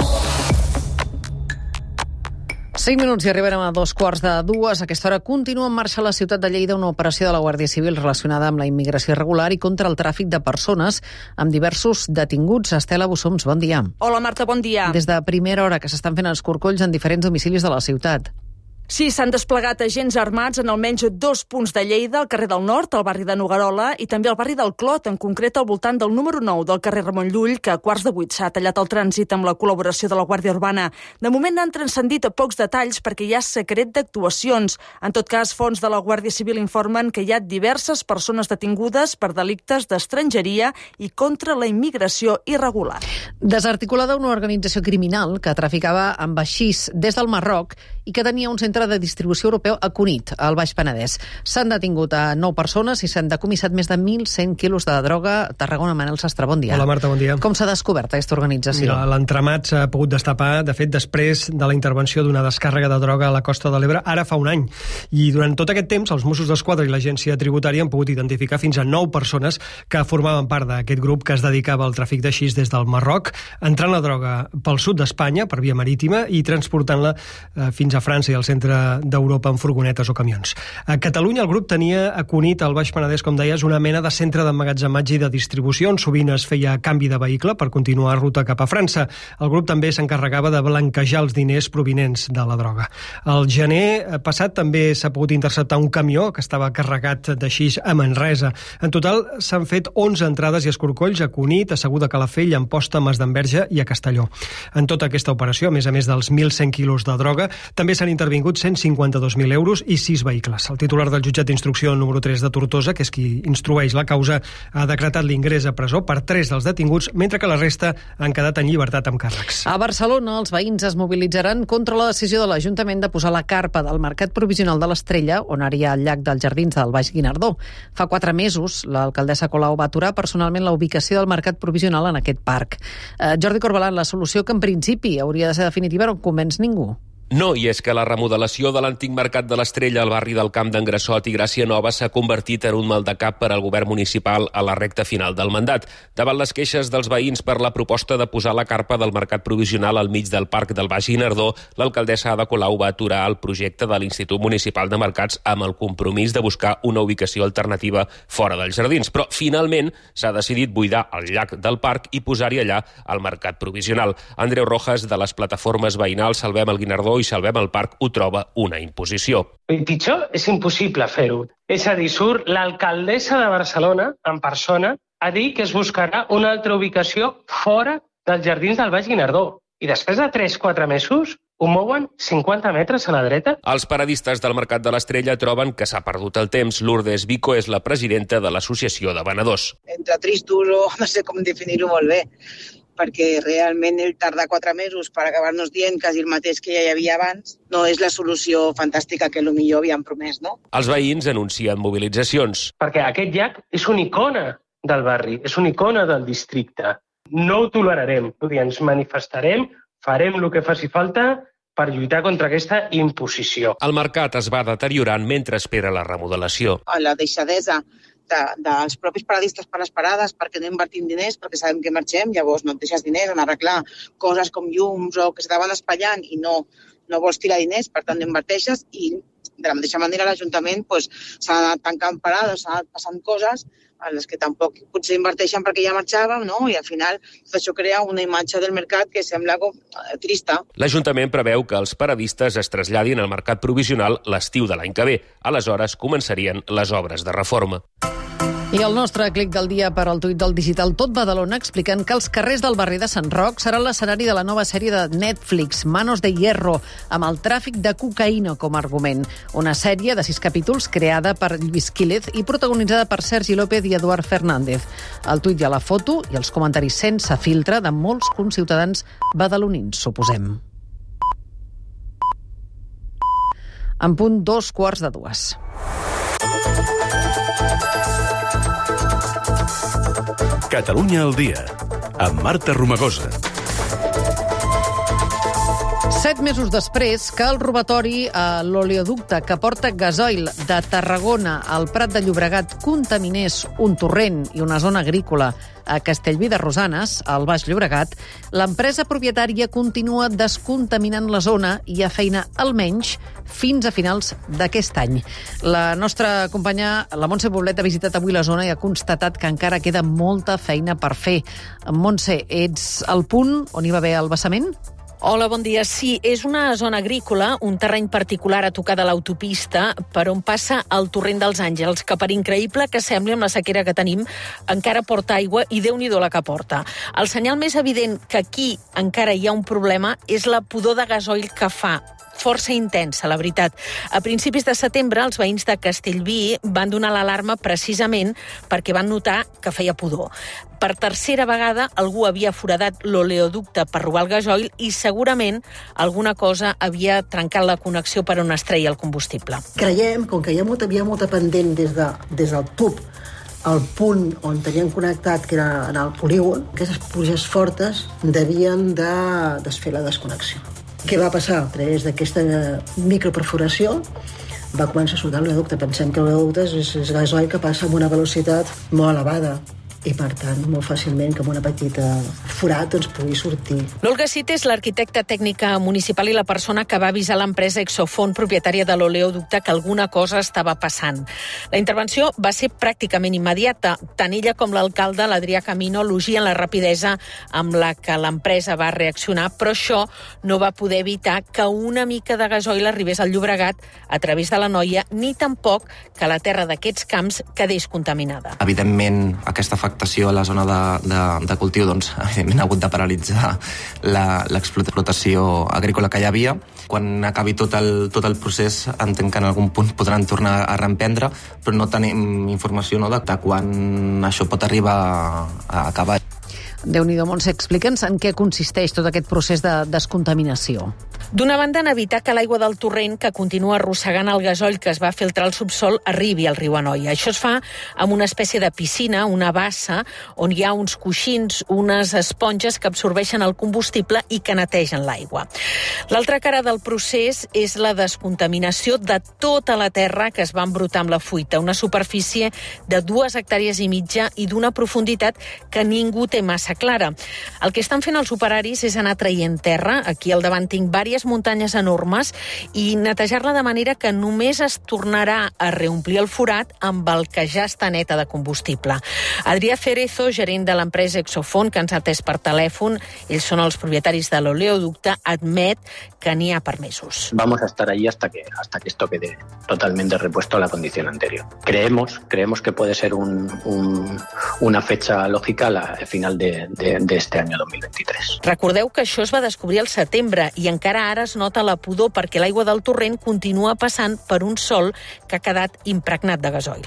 Cinc minuts i arribarem a dos quarts de dues. A aquesta hora continua en marxa a la ciutat de Lleida una operació de la Guàrdia Civil relacionada amb la immigració irregular i contra el tràfic de persones, amb diversos detinguts. Estela Bussoms, bon dia.
Hola, Marta, bon dia.
Des de primera hora que s'estan fent escorcolls en diferents domicilis de la ciutat.
Sí, s'han desplegat agents armats en almenys dos punts de Lleida, al carrer del Nord, al barri de Noguerola, i també al barri del Clot, en concret al voltant del número nou del carrer Ramon Llull, que a quarts de vuit s'ha tallat el trànsit amb la col·laboració de la Guàrdia Urbana. De moment n'han transcendit a pocs detalls perquè hi ha secret d'actuacions. En tot cas, fonts de la Guàrdia Civil informen que hi ha diverses persones detingudes per delictes d'estrangeria i contra la immigració irregular.
Desarticulada una organització criminal que traficava amb haixís des del Marroc i que tenia un centre de distribució europeu a Cunit, al Baix Penedès. S'han detingut a nou persones i s'han decomissat més de mil cent quilos de droga. Tarragona, Manel Sastre, bon dia.
Hola, Marta, bon dia.
Com s'ha descobert aquesta organització?
Mira, l'entramat s'ha pogut destapar, de fet, després de la intervenció d'una descàrrega de droga a la Costa de l'Ebre, ara fa un any. I durant tot aquest temps, els Mossos d'Esquadra i l'Agència Tributària han pogut identificar fins a nou persones que formaven part d'aquest grup que es dedicava al tràfic de xis des del Marroc, entrant la droga pel sud d'Espanya, per via marítima, i transportant-la eh, fins a França i al centre d'Europa en furgonetes o camions. A Catalunya el grup tenia a Cunit, al Baix Penedès, com deies, una mena de centre d'emmagatzematge i de distribució, on sovint es feia canvi de vehicle per continuar ruta cap a França. El grup també s'encarregava de blanquejar els diners provinents de la droga. El gener passat també s'ha pogut interceptar un camió que estava carregat de xix a Manresa. En total s'han fet onze entrades i escorcolls a Cunit, a Segur de Calafell, Amposta, Masdenverge i a Castelló. En tota aquesta operació, a més a més dels mil cent quilos de droga, també s'han intervingut cent cinquanta-dos mil euros i sis vehicles. El titular del jutjat d'instrucció número tres de Tortosa, que és qui instrueix la causa, ha decretat l'ingrés a presó per tres dels detinguts, mentre que la resta han quedat en llibertat amb càrrecs.
A Barcelona, els veïns es mobilitzaran contra la decisió de l'Ajuntament de posar la carpa del Mercat Provisional de l'Estrella, on ara hi ha el llac dels Jardins del Baix Guinardó. Fa quatre mesos, l'alcaldessa Colau va aturar personalment la ubicació del Mercat Provisional en aquest parc. Eh, Jordi Corbalan, la solució que en principi hauria de ser definitiva no convenç ningú.
No, i és que la remodelació de l'antic Mercat de l'Estrella al barri del Camp d'en Grassot i Gràcia Nova s'ha convertit en un maldecap per al govern municipal a la recta final del mandat. Davant les queixes dels veïns per la proposta de posar la carpa del Mercat Provisional al mig del Parc del Baix Guinardó, l'alcaldessa Ada Colau va aturar el projecte de l'Institut Municipal de Mercats amb el compromís de buscar una ubicació alternativa fora dels jardins. Però, finalment, s'ha decidit buidar el llac del parc i posar-hi allà el Mercat Provisional. Andreu Rojas, de les plataformes veïnals Salvem el Guinardó i Salvem el Parc, ho troba una imposició.
El pitjor és impossible fer-ho. És a dir, surt l'alcaldessa de Barcelona, en persona, a dir que es buscarà una altra ubicació fora dels jardins del Baix Guinardó. I després de tres o quatre mesos ho mouen cinquanta metres a la dreta?
Els paradistes del Mercat de l'Estrella troben que s'ha perdut el temps. Lourdes Vico és la presidenta de l'Associació de Venedors.
Entre tristos o no sé com definir-ho molt bé, perquè realment el tardar quatre mesos per acabar-nos dient quasi el mateix que ja hi havia abans no és la solució fantàstica que potser havíem promès, no?
Els veïns anuncien mobilitzacions.
Perquè aquest llac és una icona del barri, és una icona del districte. No ho tolerarem, ens manifestarem, farem el que faci falta per lluitar contra aquesta imposició.
El mercat es va deteriorant mentre espera la remodelació.
La deixadesa de, dels propis paradistes per les parades, perquè no invertim diners, perquè sabem que marxem, llavors no et deixes diners en arreglar coses com llums o que s'estaven espatllant i no, no vols tirar diners, per tant no inverteixes, i de la mateixa manera l'Ajuntament pues, s'ha anat tancant parades, s'ha anat passant coses en les que tampoc potser inverteixen perquè ja marxàvem, no? I al final tot això crea una imatge del mercat que sembla com trista.
L'Ajuntament preveu que els paradistes es traslladin al mercat provisional l'estiu de l'any que ve. Aleshores començarien les obres de reforma.
I el nostre clic del dia per al tuit del digital Tot Badalona explicant que els carrers del barri de Sant Roc seran l'escenari de la nova sèrie de Netflix, Manos de Hierro, amb el tràfic de cocaïna com a argument. Una sèrie de sis capítols creada per Lluís Quílez i protagonitzada per Sergi López i Eduard Fernández. Al tuit hi ha la foto i els comentaris sense filtre de molts conciutadans badalonins, suposem. En punt dos quarts de dues.
Catalunya al dia, amb Marta Romagosa.
Set mesos després que el robatori a l'oleoducte que porta gasoil de Tarragona al Prat de Llobregat contaminés un torrent i una zona agrícola a Castellví de Rosanes, al Baix Llobregat, l'empresa propietària continua descontaminant la zona i a feina almenys fins a finals d'aquest any. La nostra companya, la Montse Poblet, ha visitat avui la zona i ha constatat que encara queda molta feina per fer. Montse, ets al punt on hi va haver el vessament?
Hola, bon dia. Sí, és una zona agrícola, un terreny particular a tocar de l'autopista per on passa el torrent dels Àngels, que per increïble que sembli amb la sequera que tenim, encara porta aigua i Déu-n'hi-do la que porta. El senyal més evident que aquí encara hi ha un problema és la pudor de gasoil que fa, força intensa, la veritat. A principis de setembre, els veïns de Castellví van donar l'alarma precisament perquè van notar que feia pudor. Per tercera vegada, algú havia foradat l'oleoducte per robar el gasoil i segurament alguna cosa havia trencat la connexió per on es treia el combustible.
Creiem, com que hi ha molta, havia molta pendent des, de, des del tub al punt on tenien connectat, que era en el polígon, aquestes pluges fortes devien de desfer la desconnexió. Què va passar? A través d'aquesta microperforació va començar a sortir l'oleoducte. Pensem que l'oleoducte és, és gasoil que passa amb una velocitat molt elevada i, per tant, molt fàcilment que amb una petita forat doncs, pugui sortir.
L'Olga Cite és l'arquitecta tècnica municipal i la persona que va avisar l'empresa Exofon, propietària de l'oleoducte, que alguna cosa estava passant. La intervenció va ser pràcticament immediata. Tant ella com l'alcalde, l'Adrià Camino, elogien la rapidesa amb la que l'empresa va reaccionar, però això no va poder evitar que una mica de gasoil arribés al Llobregat a través de l'Anoia, ni tampoc que la terra d'aquests camps quedés contaminada.
Evidentment, aquesta afectació a la zona de, de, de cultiu, doncs, evidentment ha hagut de paralitzar l'explotació agrícola que hi havia. Quan acabi tot el, tot el procés, entenc que en algun punt podran tornar a reemprendre, però no tenim informació, no, de, de quan això pot arribar a, a acabar.
Déu-n'hi-do, Montse, explica'ns en què consisteix tot aquest procés de descontaminació.
D'una banda, en evitar que l'aigua del torrent, que continua arrossegant el gasoil que es va filtrar al subsol, arribi al riu Anoia. Això es fa amb una espècie de piscina, una bassa, on hi ha uns coixins, unes esponges que absorbeixen el combustible i que netegen l'aigua. L'altra cara del procés és la descontaminació de tota la terra que es va embrutar amb la fuita, una superfície de dues hectàrees i mitja i d'una profunditat que ningú té massa clara. El que estan fent els operaris és anar traient terra. Aquí al davant tinc diverses muntanyes enormes i netejar-la de manera que només es tornarà a reomplir el forat amb el que ja està neta de combustible. Adrià Cerezo, gerent de l'empresa Exofon, que ens ha atès per telèfon, ells són els propietaris de l'oleoducte, admet que n'hi ha per mesos.
Vamos a estar ahí hasta que, hasta que esto quede totalmente repuesto a la condición anterior. Creemos, creemos que puede ser un, un, una fecha lógica al final de, de, de este año dos mil veintitrés.
Recordeu que això es va descobrir al setembre i encara ara es nota la pudor perquè l'aigua del torrent continua passant per un sòl que ha quedat impregnat de gasoil.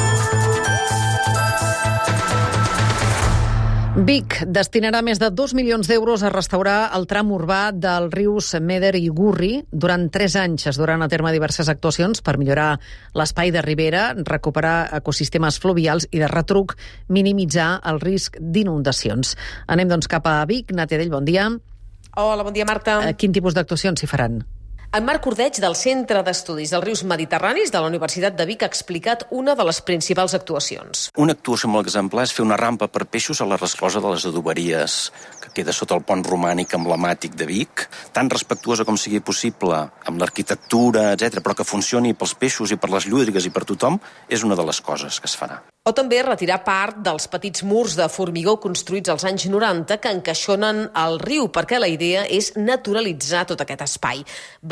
Vic destinarà més de dos milions d'euros a restaurar el tram urbà dels rius Meder i Gurri. Durant tres anys es duran a terme diverses actuacions per millorar l'espai de ribera, recuperar ecosistemes fluvials i, de retruc, minimitzar el risc d'inundacions. Anem, doncs, cap a Vic. Nàtia Dell, bon dia.
Hola, bon dia, Marta.
Quin tipus d'actuacions s'hi faran?
En Marc Ordeig, del Centre d'Estudis dels Rius Mediterranis de la Universitat de Vic, ha explicat una de les principals actuacions.
Una actuació molt exemplar és fer una rampa per peixos a la resclosa de les adoberies, que queda sota el pont romànic emblemàtic de Vic, tan respectuosa com sigui possible amb l'arquitectura, etcètera, però que funcioni pels peixos i per les llúdrigues i per tothom, és una de les coses que es farà.
O també retirar part dels petits murs de formigó construïts als anys noranta que encaixonen al riu, perquè la idea és naturalitzar tot aquest espai.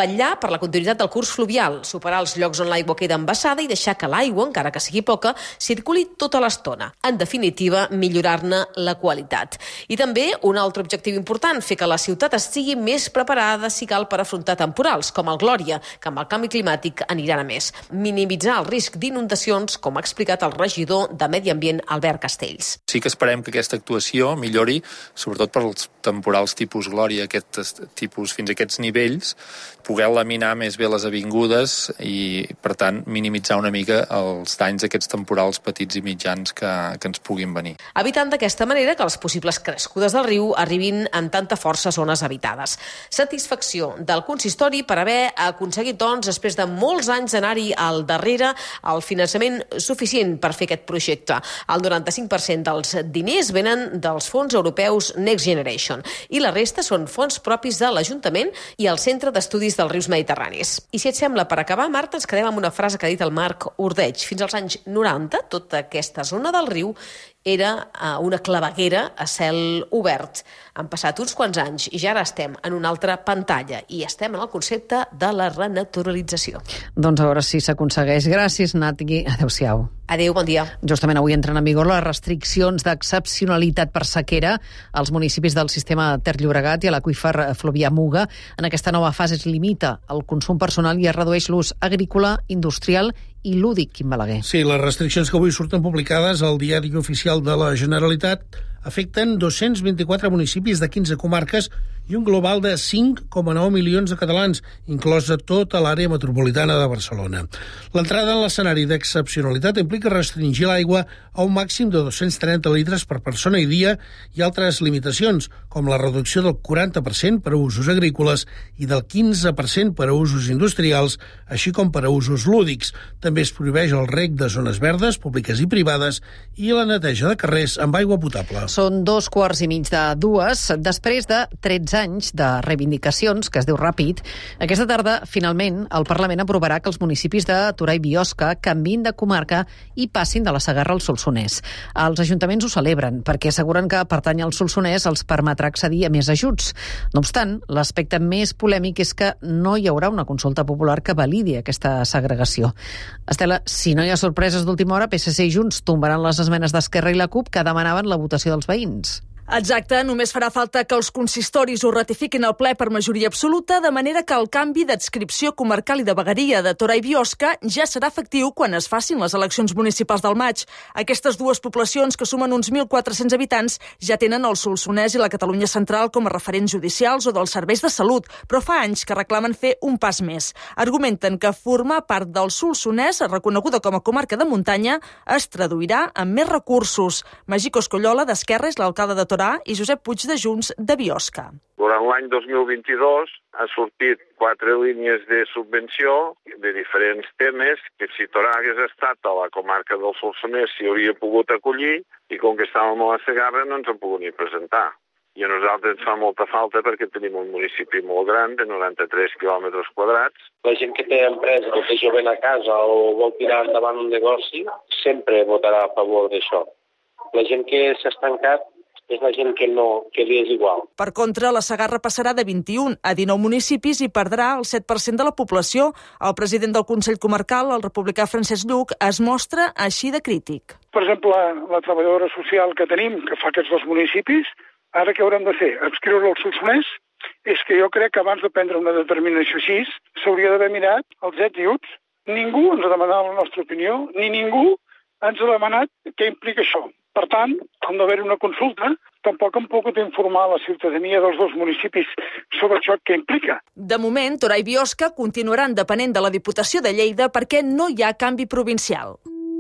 vetllar per la continuïtat del curs fluvial, superar els llocs on l'aigua queda embassada i deixar que l'aigua, encara que sigui poca, circuli tota l'estona. En definitiva, millorar-ne la qualitat. I també un altre objectiu important, fer que la ciutat estigui més preparada si cal per afrontar temporals, com el Glòria, que amb el canvi climàtic aniran a més. Minimitzar el risc d'inundacions, com ha explicat el regidor de Medi Ambient, Albert Castells.
Sí que esperem que aquesta actuació millori, sobretot per als temporals tipus Glòria, aquest tipus fins a aquests nivells, poder laminar més bé les avingudes i, per tant, minimitzar una mica els danys d'aquests temporals petits i mitjans que, que ens puguin venir.
Evitant d'aquesta manera que les possibles crescudes del riu arribin amb tanta força a zones habitades. Satisfacció del consistori per haver aconseguit, doncs, després de molts anys d'anar-hi al darrere, el finançament suficient per fer aquest projecte. El noranta-cinc per cent dels diners venen dels fons europeus Next Generation i la resta són fons propis de l'Ajuntament i el Centre d'Estudis dels Rius Mediterranis. I si et sembla, per acabar, Marta, ens quedem amb una frase que ha dit el Marc Ordeig. Fins als anys noranta, tota aquesta zona del riu era una claveguera a cel obert. Han passat uns quants anys i ja ara estem en una altra pantalla i estem en el concepte de la renaturalització.
Doncs a veure si s'aconsegueix. Gràcies, Nati. Adéu-siau.
Adéu, bon dia.
Justament avui entren en vigor les restriccions d'excepcionalitat per sequera als municipis del sistema Ter Llobregat i a l'aqüífer Fluvià Muga. En aquesta nova fase es limita el consum personal i es redueix l'ús agrícola, industrial i lúdic, Quim Balaguer.
Sí, les restriccions que avui surten publicades al Diari Oficial de la Generalitat afecten dos-cents vint-i-quatre municipis de quinze comarques i un global de cinc coma nou milions de catalans, inclosa tota l'àrea metropolitana de Barcelona. L'entrada en l'escenari d'excepcionalitat implica restringir l'aigua a un màxim de dos-cents trenta litres per persona i dia i altres limitacions, com la reducció del quaranta per cent per a usos agrícoles i del quinze per cent per a usos industrials, així com per a usos lúdics. També es prohibeix el reg de zones verdes, públiques i privades, i la neteja de carrers amb aigua potable.
Són dos quarts i mig de dues. Després de tretze anys de reivindicacions, que es diu ràpid, aquesta tarda, finalment, el Parlament aprovarà que els municipis de Torà i Biosca canviïn de comarca i passin de la Segarra al Solsonès. Els ajuntaments ho celebren, perquè asseguren que pertany al Solsonès els permetrà accedir a més ajuts. No obstant, l'aspecte més polèmic és que no hi haurà una consulta popular que validi aquesta segregació. Estela, si no hi ha sorpreses d'última hora, P S C i Junts tombaran les esmenes d'Esquerra i la CUP que demanaven la votació dels veïns.
Exacte, només farà falta que els consistoris ho ratifiquin al ple per majoria absoluta, de manera que el canvi d'adscripció comarcal i de vegueria de Torà i Biosca ja serà efectiu quan es facin les eleccions municipals del maig. Aquestes dues poblacions, que sumen uns mil quatre-cents habitants, ja tenen el Solsonès i la Catalunya Central com a referents judicials o dels serveis de salut, però fa anys que reclamen fer un pas més. Argumenten que formar part del Solsonès, reconeguda com a comarca de muntanya, es traduirà en més recursos. Magí Coscollola, d'Esquerra, és l'alcalde de Torà, i Josep Puig de Junts de Biosca.
Durant l'any dos mil vint-i-dos han sortit quatre línies de subvenció de diferents temes que si Torà hagués estat a la comarca del Solsonès s'hi hauria pogut acollir i com que estàvem a la Segarra no ens han pogut ni presentar. I a nosaltres ens fa molta falta perquè tenim un municipi molt gran de noranta-tres quilòmetres quadrats.
La gent que té empresa, que té jovent a casa o vol tirar endavant un negoci, sempre votarà a favor d'això. La gent que s'ha estancat és la gent que no, que li és igual.
Per contra, la Segarra passarà de vint-i-un a dinou municipis i perdrà el set per cent de la població. El president del Consell Comarcal, el republicà Francesc Lluc, es mostra així de crític.
Per exemple, la treballadora social que tenim, que fa aquests dos municipis, ara què haurem de fer? Adscriure el Solsonès? És que jo crec que abans de prendre una determinació així, s'hauria d'haver mirat els ets i uts. Ningú ens ha demanat la nostra opinió, ni ningú ens ha demanat què implica això. Per tant, al no haver una consulta, tampoc han pogut informar la ciutadania dels dos municipis sobre això que implica.
De moment, Torà i Biosca continuaran depenent de la Diputació de Lleida perquè no hi ha canvi provincial.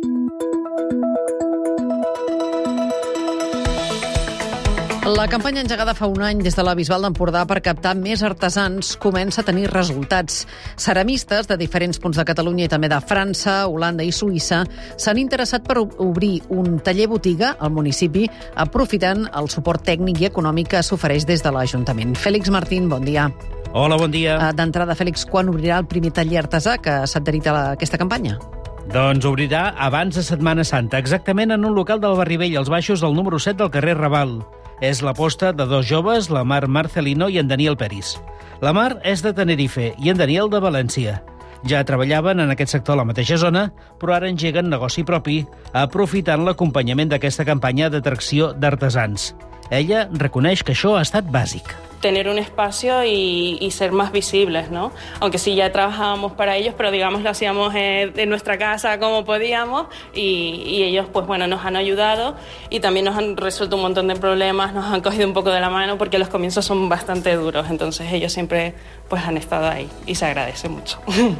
La campanya engegada fa un any des de la Bisbal d'Empordà per captar més artesans comença a tenir resultats. Ceramistes de diferents punts de Catalunya i també de França, Holanda i Suïssa s'han interessat per obrir un taller-botiga al municipi aprofitant el suport tècnic i econòmic que s'ofereix des de l'Ajuntament. Fèlix Martín, bon dia.
Hola, bon dia.
D'entrada, Fèlix, quan obrirà el primer taller artesà que s'ha adherit a aquesta campanya?
Doncs obrirà abans de Setmana Santa, exactament en un local del Barri Vell, als baixos del número set del carrer Raval.
És l'aposta de dos joves, la Mar Marcelino i en Daniel Peris. La Mar és de Tenerife i en Daniel de València. Ja treballaven en aquest sector a la mateixa zona, però ara engeguen negoci propi, aprofitant l'acompanyament d'aquesta campanya d'atracció d'artesans. Ella reconeix que això ha estat bàsic.
Tener un espacio y, y ser más visibles, ¿no? Aunque sí ya trabajábamos para ellos, pero digamos lo hacíamos eh, en nuestra casa como podíamos y, y ellos pues bueno nos han ayudado y también nos han resuelto un montón de problemas, nos han cogido un poco de la mano porque los comienzos son bastante duros, entonces ellos siempre pues han estado ahí y se agradece mucho.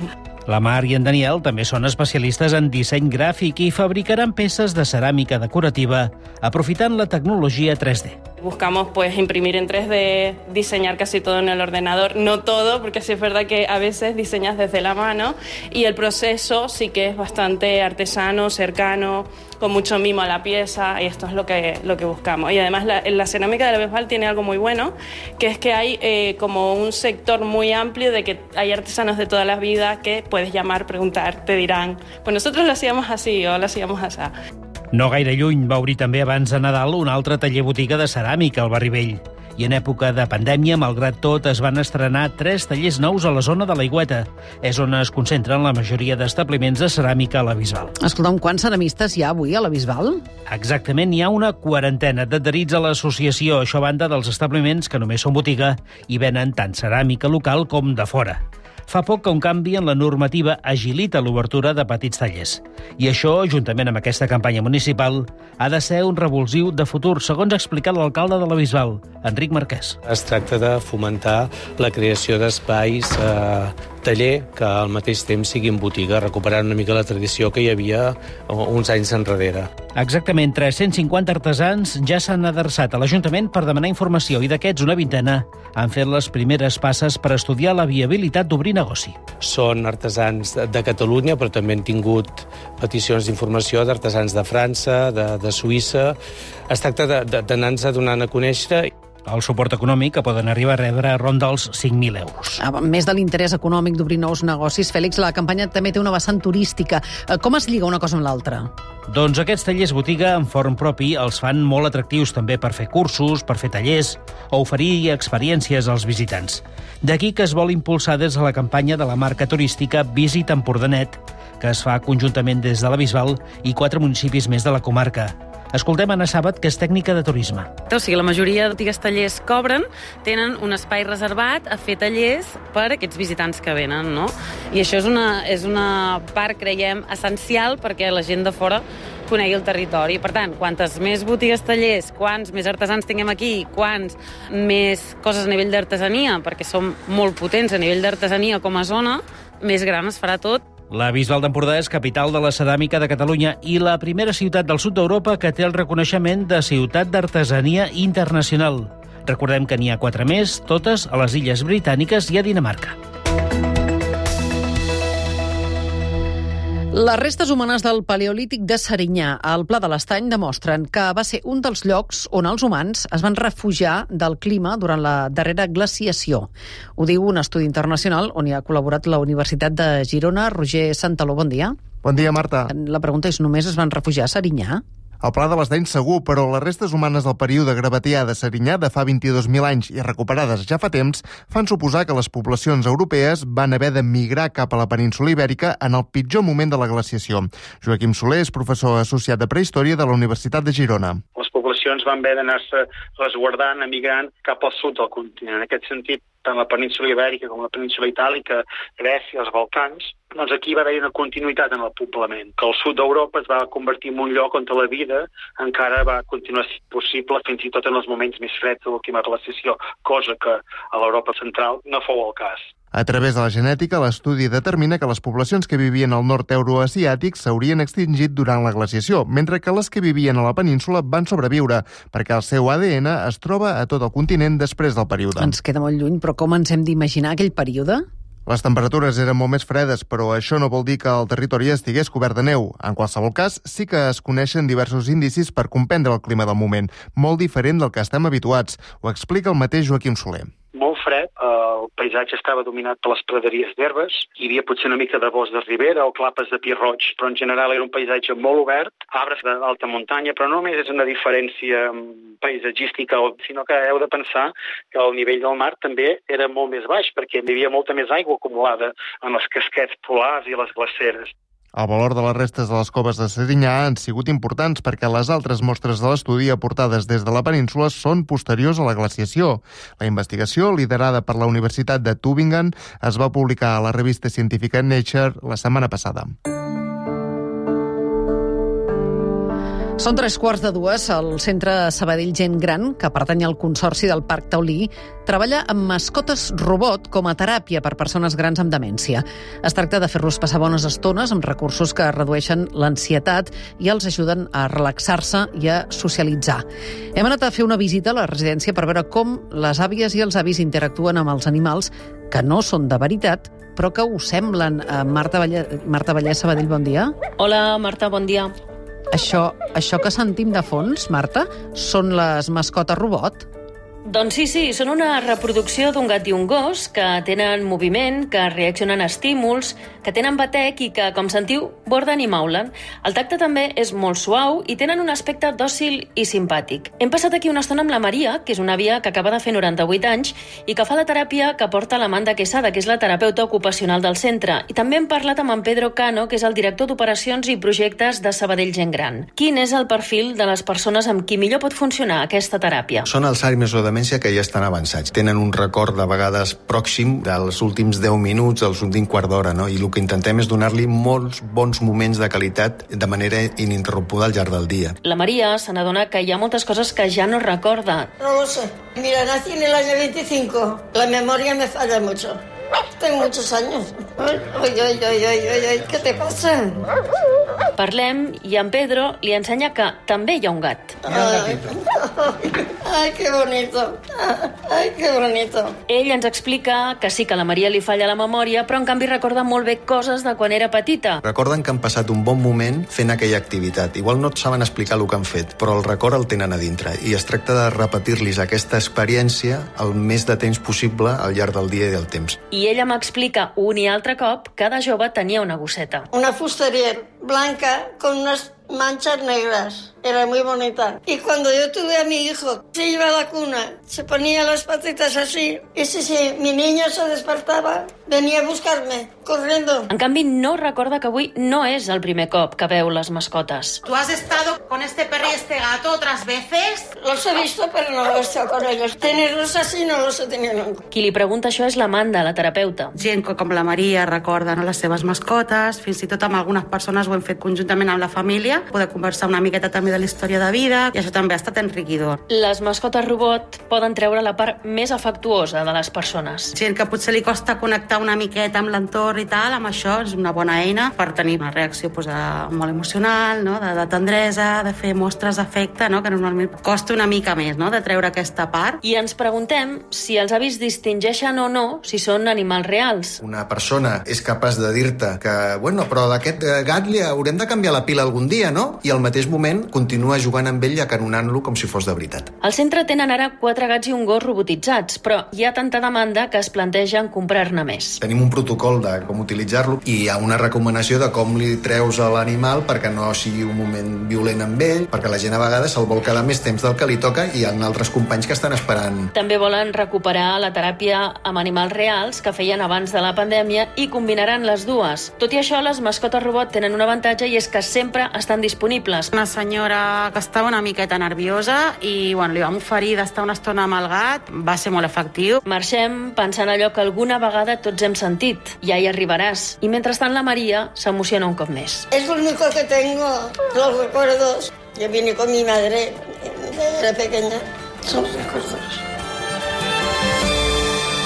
La Mar i en Daniel també són especialistes en disseny gràfic i fabricaran peces de ceràmica decorativa aprofitant la tecnologia tres D.
Buscamos pues imprimir en tres D, diseñar casi todo en el ordenador, no todo, porque sí es verdad que a veces diseñas desde la mano y el proceso sí que es bastante artesano, cercano, con mucho mimo a la pieza y esto es lo que, lo que buscamos. Y además la, la cerámica de la Bisbal tiene algo muy bueno, que es que hay eh, como un sector muy amplio de que hay artesanos de toda la vida que puedes llamar, preguntar, te dirán, pues nosotros lo hacíamos así o lo hacíamos así.
No gaire lluny va obrir també abans de Nadal un altre taller-botiga de ceràmica al Barri Vell. I en època de pandèmia, malgrat tot, es van estrenar tres tallers nous a la zona de l'Aigüeta. És on es concentren la majoria d'establiments de ceràmica a la Bisbal.
Escolta'm, quants ceramistes hi ha avui a la Bisbal?
Exactament, hi ha una quarantena d'adherits a l'associació, això a banda dels establiments que només són botiga i venen tant ceràmica local com de fora. Fa poc que un canvi en la normativa agilita l'obertura de petits tallers. I això, juntament amb aquesta campanya municipal, ha de ser un revulsiu de futur, segons ha explicat l'alcalde de la Bisbal, Enric Marquès.
Es tracta de fomentar la creació d'espais eh, taller que al mateix temps siguin botiga, recuperant una mica la tradició que hi havia uns anys enrere.
Exactament, tres-cents cinquanta artesans ja s'han adreçat a l'Ajuntament per demanar informació i d'aquests una vintena han fet les primeres passes per estudiar la viabilitat d'obrir negoci.
Són artesans de Catalunya, però també han tingut peticions d'informació d'artesans de França, de, de Suïssa. Es tracta d'anar-nos donant a conèixer.
El suport econòmic que poden arribar a rebre ronda els cinc mil euros.
A més de l'interès econòmic d'obrir nous negocis, Fèlix, la campanya també té una vessant turística. Com es lliga una cosa amb l'altra?
Doncs aquests tallers botiga en forn propi els fan molt atractius també per fer cursos, per fer tallers o oferir experiències als visitants. D'aquí que es vol impulsar des de la campanya de la marca turística Visit Empordanet, que es fa conjuntament des de la Bisbal i quatre municipis més de la comarca. Escoltem Anna Sàbat, que és tècnica de turisme.
O sigui, la majoria d'antigues tallers cobren, tenen un espai reservat a fer tallers per a aquests visitants que venen, no? I això és una, és una part, creiem, essencial perquè la gent de fora conegui el territori. Per tant, quantes més botigues tallers, quants més artesans tinguem aquí, quants més coses a nivell d'artesania, perquè som molt potents a nivell d'artesania com a zona, més gran es farà tot.
La Bisbal d'Empordà és capital de la ceràmica de Catalunya i la primera ciutat del sud d'Europa que té el reconeixement de ciutat d'artesania internacional. Recordem que n'hi ha quatre més, totes a les Illes Britàniques i a Dinamarca.
Les restes humanes del Paleolític de Serinyà al Pla de l'Estany demostren que va ser un dels llocs on els humans es van refugiar del clima durant la darrera glaciació. Ho diu un estudi internacional on hi ha col·laborat la Universitat de Girona. Roger Santaló, bon dia.
Bon dia, Marta.
La pregunta és, només es van refugiar a Serinyà?
Al Pla de l'Estany segur, però les restes humanes del període gravatià de Serinyà de fa vint-i-dos mil anys i recuperades ja fa temps fan suposar que les poblacions europees van haver de migrar cap a la península Ibèrica en el pitjor moment de la glaciació. Joaquim Soler és professor associat de Prehistòria de la Universitat de Girona.
Les poblacions van haver d'anar-se resguardant, emigrant cap al sud del continent. En aquest sentit, tant la península Ibèrica com la península Itàlica, Grècia, els Balcans, doncs aquí va haver una continuïtat en el poblament, que el sud d'Europa es va convertir en un lloc on la vida encara va continuar sent possible fins i tot en els moments més freds de l'última glaciació, cosa que a l'Europa central no fou el cas.
A través de la genètica, l'estudi determina que les poblacions que vivien al nord euroasiàtic s'haurien extingit durant la glaciació, mentre que les que vivien a la península van sobreviure, perquè el seu A D N es troba a tot el continent després del període.
Ens queda molt lluny, però com ens hem d'imaginar aquell període?
Les temperatures eren molt més fredes, però això no vol dir que el territori estigués cobert de neu. En qualsevol cas, sí que es coneixen diversos indicis per comprendre el clima del moment, molt diferent del que estem habituats. Ho explica el mateix Joaquim Soler.
Molt fred, el paisatge estava dominat per les praderies d'herbes, hi havia potser una mica de bosc de ribera o clapes de pi roig, però en general era un paisatge molt obert, arbres d'alta muntanya, però no només és una diferència paisatgística, sinó que heu de pensar que el nivell del mar també era molt més baix, perquè hi havia molta més aigua acumulada en els casquets polars i les glaceres.
El valor de les restes de les coves de Serinyà han sigut importants perquè les altres mostres de l'estudi aportades des de la península són posteriors a la glaciació. La investigació, liderada per la Universitat de Tübingen, es va publicar a la revista científica Nature la setmana passada.
Són tres quarts de dues. El Centre Sabadell Gent Gran, que pertany al Consorci del Parc Taulí, treballa amb mascotes robot com a teràpia per persones grans amb demència. Es tracta de fer-los passar bones estones amb recursos que redueixen l'ansietat i els ajuden a relaxar-se i a socialitzar. Hem anat a fer una visita a la residència per veure com les àvies i els avis interactuen amb els animals que no són de veritat, però que ho semblen. Marta Vallès, Marta Vallès, Sabadell, bon dia.
Hola, Marta, bon dia.
Això, això que sentim de fons, Marta, són les mascotes robot?
Doncs sí, sí, són una reproducció d'un gat i un gos que tenen moviment, que reaccionen a estímuls, que tenen batec i que, com sentiu, borden i maulen. El tacte també és molt suau i tenen un aspecte dòcil i simpàtic. Hem passat aquí una estona amb la Maria, que és una àvia que acaba de fer noranta-vuit anys i que fa la teràpia que porta l'Amanda Quesada, que és la terapeuta ocupacional del centre. I també hem parlat amb en Pedro Cano, que és el director d'operacions i projectes de Sabadell Gent Gran. Quin és el perfil de les persones amb qui millor pot funcionar aquesta teràpia?
Són Alzheimer o demència que ja estan avançats. Tenen un record de vegades pròxim dels últims deu minuts, dels últims quart d'hora, no? I el que intentem és donar-li molts bons moments de qualitat de manera ininterrompuda al llarg del dia.
La Maria se n'adona que hi ha moltes coses que ja no recorda.
No lo sé. Mira, nací en el año veinticinco. La memoria me falla mucho. Tengo muchos años. Ay, ay, ay, ay, ay, ay, ¿qué te pasa?
Parlem i en Pedro li ensenya que també hi ha un gat.
Ay, ay, qué bonito. Ay, qué bonito.
Ell ens explica que sí que a la Maria li falla la memòria, però en canvi recorda molt bé coses de quan era petita.
Recorden que han passat un bon moment fent aquella activitat. Igual no et saben explicar el que han fet, però el record el tenen a dintre i es tracta de repetir-los aquesta experiència el més de temps possible al llarg del dia i del temps.
I ella m'explica un i altre cop que de jove tenia una gosseta.
Una fusterier blanca con unas manchas negras. Era muy bonita. Y cuando yo tuve a mi hijo, se iba a la cuna, se ponía las patitas así, y si, si mi niño se despertaba, venía a buscarme, corriendo.
En canvi, no recorda que avui no és el primer cop que veu les mascotes.
¿Tú has estado con este perro y este gato otras veces?
Los he visto, pero no he estado con ellos. Tenerlos así no los he tenido nunca.
Qui li pregunta això és l'Amanda, la terapeuta.
Gent com la Maria recorda, no, les seves mascotes, fins i tot amb algunes persones ho hem fet conjuntament amb la família, poder conversar una miqueta també de la història de vida, i això també ha estat enriquidor.
Les mascotes robot poden treure la part més afectuosa de les persones.
Gent que potser li costa connectar una miqueta amb l'entorn i tal, amb això és una bona eina per tenir una reacció pues, molt emocional, no? de, de tendresa, de fer mostres d'afecte, no? que normalment costa una mica més, no? de treure aquesta part.
I ens preguntem si els avis distingeixen o no si són animals reals.
Una persona és capaç de dir-te que, bueno, però d'aquest gat li haurem de canviar la pila algun dia, no? I al mateix moment continua jugant amb ell i acanonant-lo com si fos de veritat.
Al centre tenen ara quatre gats i un gos robotitzats, però hi ha tanta demanda que es plantegen comprar-ne més.
Tenim un protocol de com utilitzar-lo i hi ha una recomanació de com li treus a l'animal perquè no sigui un moment violent amb ell, perquè la gent a vegades se'l vol quedar més temps del que li toca i hi ha altres companys que estan esperant.
També volen recuperar la teràpia amb animals reals que feien abans de la pandèmia i combinaran les dues. Tot i això, les mascotes robot tenen un avantatge i és que sempre estan disponibles.
Una senyora que estava una miqueta nerviosa i bueno, li vam oferir d'estar una estona amb el gat, va ser molt efectiu.
Marxem pensant allò que alguna vegada tots hem sentit. Ja hi arribaràs. I mentrestant la Maria s'emociona un cop més.
Es lo único que tengo, los recuerdos. Yo vine con mi madre, era pequeña. Son los recuerdos.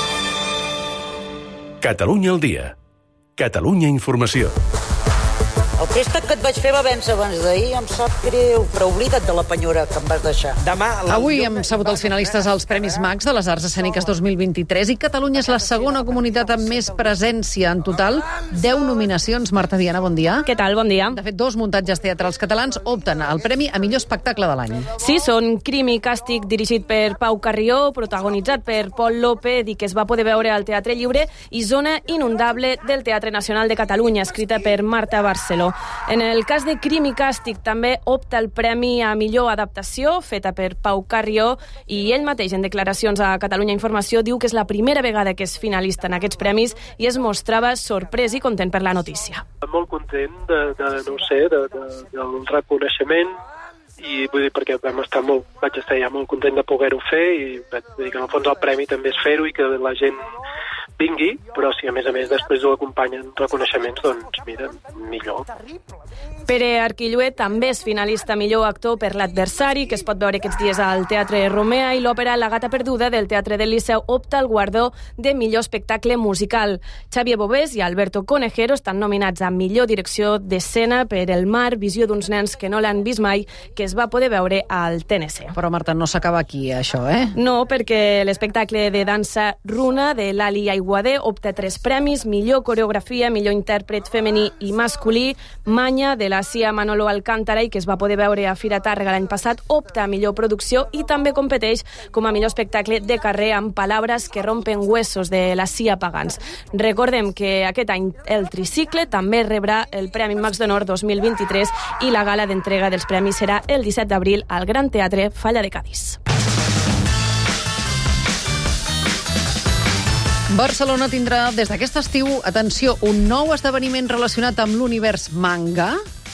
Catalunya al dia. Catalunya Informació.
El préstec que et vaig fer va vèncer abans d'ahir, em sap greu, però oblida't de la penyora que em vas deixar.
Demà, Avui hem sabut els finalistes als Premis Max de les Arts Escèniques dos mil vint-i-tres i Catalunya és la segona comunitat amb més presència. En total, deu nominacions. Marta Diana, bon dia.
Què tal? Bon dia.
De fet, dos muntatges teatrals catalans opten al Premi a millor espectacle de l'any.
Sí, són Crim i Càstig, dirigit per Pau Carrió, protagonitzat per Pol López i que es va poder veure al Teatre Lliure, i Zona Inundable del Teatre Nacional de Catalunya, escrita per Marta Barceló. En el cas de Crim i Càstig també opta el Premi a millor adaptació, feta per Pau Carrió, i ell mateix, en declaracions a Catalunya Informació, diu que és la primera vegada que és finalista en aquests premis i es mostrava sorprès i content per la notícia.
Molt content de, de no sé, de, de, del reconeixement, i vull dir, perquè vam estar molt, vaig estar ja molt content de poder-ho fer, i vaig dir que en el fons el premi també és fer-ho i que la gent vingui, però si a més a més després ho acompanyen reconeixements, doncs mira, millor.
Pere Arquillué també és finalista millor actor per L'adversari, que es pot veure aquests dies al Teatre Romea, i l'òpera La gata perduda del Teatre del Liceu opta al guardó de millor espectacle musical. Xavier Bobés i Alberto Conejero estan nominats a millor direcció d'escena per El mar, visió d'uns nens que no l'han vist mai, que es va poder veure al T N C.
Però, Marta, no s'acaba aquí, això, eh?
No, perquè l'espectacle de dansa Runa de Lali Aiguader opta tres premis: millor coreografia, millor intèrpret femení i masculí. Manya, de la Cia Manolo Alcántara, i que es va poder veure a Fira Tàrrega l'any passat, opta a millor producció i també competeix com a millor espectacle de carrer amb Palabras que rompen huesos, de la Cia Pagans. Recordem que aquest any el Tricicle també rebrà el Premi Max d'Honor dos mil vint-i-tres i la gala d'entrega dels premis serà el disset d'abril al Gran Teatre Falla de Cadis.
Barcelona tindrà des d'aquest estiu, atenció, un nou esdeveniment relacionat amb l'univers manga,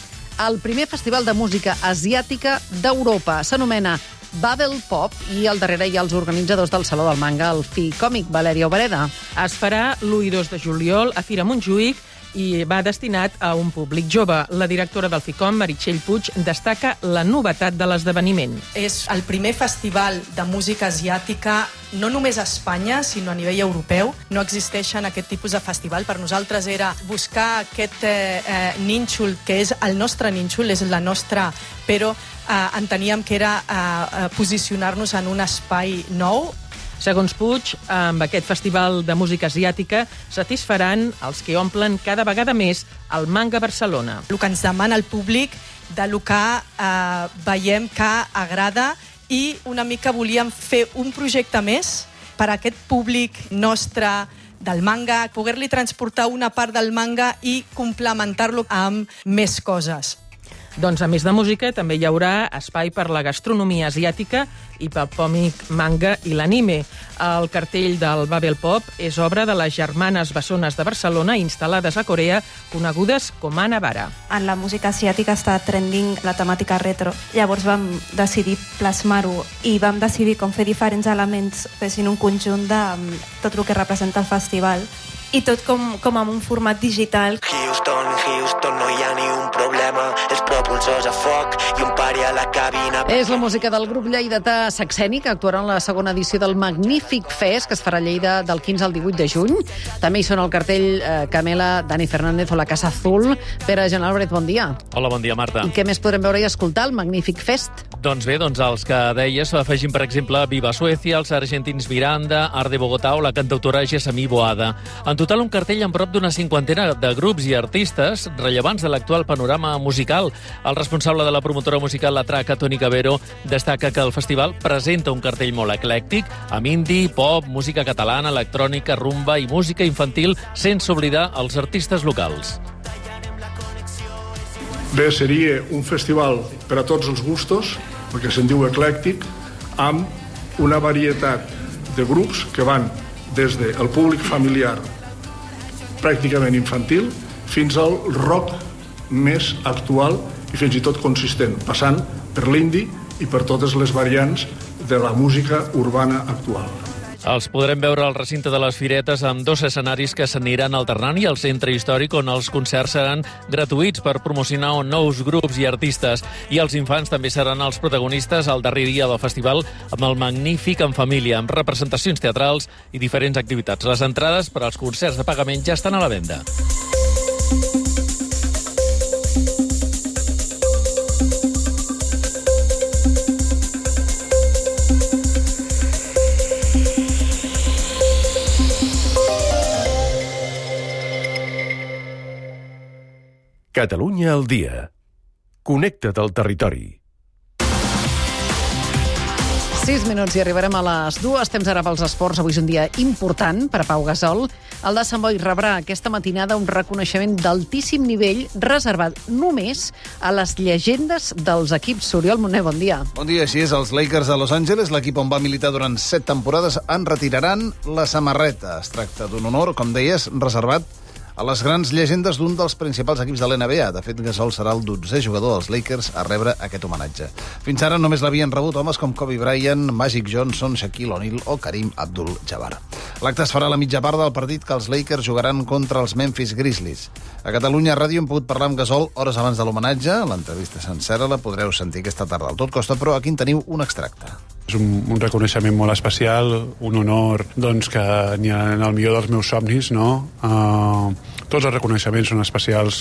el primer festival de música asiàtica d'Europa. S'anomena Babel Pop i al darrere hi ha els organitzadors del Saló del Manga, el Fi Còmic, Valèria Obereda.
Es farà l'u i dos de juliol a Fira Montjuïc i va destinat a un públic jove. La directora del FICOM, Meritxell Puig, destaca la novetat de l'esdeveniment.
És el primer festival de música asiàtica no només a Espanya, sinó a nivell europeu. No existeixen aquest tipus de festival. Per nosaltres era buscar aquest eh, eh, nínxol, que és el nostre nínxol, és la nostra, però eh, enteníem que era eh, posicionar-nos en un espai nou.
Segons Puig, amb aquest festival de música asiàtica satisfaran els que omplen cada vegada més el Manga Barcelona.
El que ens demana el públic, de lo que eh, veiem que agrada, i una mica volíem fer un projecte més per a aquest públic nostre del manga, poder-li transportar una part del manga i complementar-lo amb més coses.
Doncs, a més de música, també hi haurà espai per la gastronomia asiàtica i pel còmic, manga i l'anime. El cartell del Babel Pop és obra de les germanes bessones de Barcelona instal·lades a Corea, conegudes com a Navara.
En la música asiàtica està trending la temàtica retro. Llavors vam decidir plasmar-ho i vam decidir com fer diferents elements, fessin un conjunt de tot el que representa el festival. I tot com, com amb un format digital.
Houston, Houston, no hi ha ni un problema, els propulsors a foc i un pari a la cabina.
És la música del grup lleidatà Saxeni, que actuarà en la segona edició del Magnífic Fest, que es farà a Lleida del quinze al divuit de juny. També hi són el cartell eh, Camela, Dani Fernández o la Casa Azul. Pere General Bret, bon dia.
Hola, bon dia, Marta.
I què més podrem veure i escoltar al Magnífic Fest?
Doncs bé, doncs els que deies, afegim, per exemple, Viva Suecia, els argentins Miranda, Art de Bogotà o la cantautora Gessamí Boada. En total, un cartell amb prop d'una cinquantena de grups i artistes rellevants de l'actual panorama musical. El responsable de la promotora musical La Traca, Toni Cabero, destaca que el festival presenta un cartell molt eclèctic, amb indie, pop, música catalana, electrònica, rumba i música infantil, sense oblidar els artistes locals.
Bé, seria un festival per a tots els gustos, perquè se'n diu eclèctic, amb una varietat de grups que van des del públic familiar pràcticament infantil fins al rock més actual i fins i tot consistent, passant per l'indie i per totes les variants de la música urbana actual.
Els podrem veure al recinte de les Firetes amb dos escenaris que s'aniran alternant i al centre històric, on els concerts seran gratuïts per promocionar nous grups i artistes. I els infants també seran els protagonistes al darrer dia del festival amb el Magnífic en família, amb representacions teatrals i diferents activitats. Les entrades per als concerts de pagament ja estan a la venda.
Catalunya al dia. Connecta't al territori.
Sis minuts i arribarem a les dues. Temps ara pels esports. Avui és un dia important per a Pau Gasol. El de Sant Boi rebrà aquesta matinada un reconeixement d'altíssim nivell reservat només a les llegendes dels equips. Oriol Moner, bon dia.
Bon dia, així és. Els Lakers de Los Angeles, l'equip on va militar durant set temporades, en retiraran la samarreta. Es tracta d'un honor, com deies, reservat a les grans llegendes d'un dels principals equips de l'N B A. De fet, Gasol serà el dotzè jugador dels Lakers a rebre aquest homenatge. Fins ara només l'havien rebut homes com Kobe Bryant, Magic Johnson, Shaquille O'Neal o Karim Abdul-Jabbar. L'acte es farà a la mitja part del partit que els Lakers jugaran contra els Memphis Grizzlies. A Catalunya Ràdio hem pogut parlar amb Gasol hores abans de l'homenatge. L'entrevista sencera la podreu sentir aquesta tarda al Tot Costa, però aquí en teniu un extracte.
És un, un reconeixement molt especial, un honor doncs, que n'hi ha en el millor dels meus somnis, no? Uh, tots els reconeixements són especials,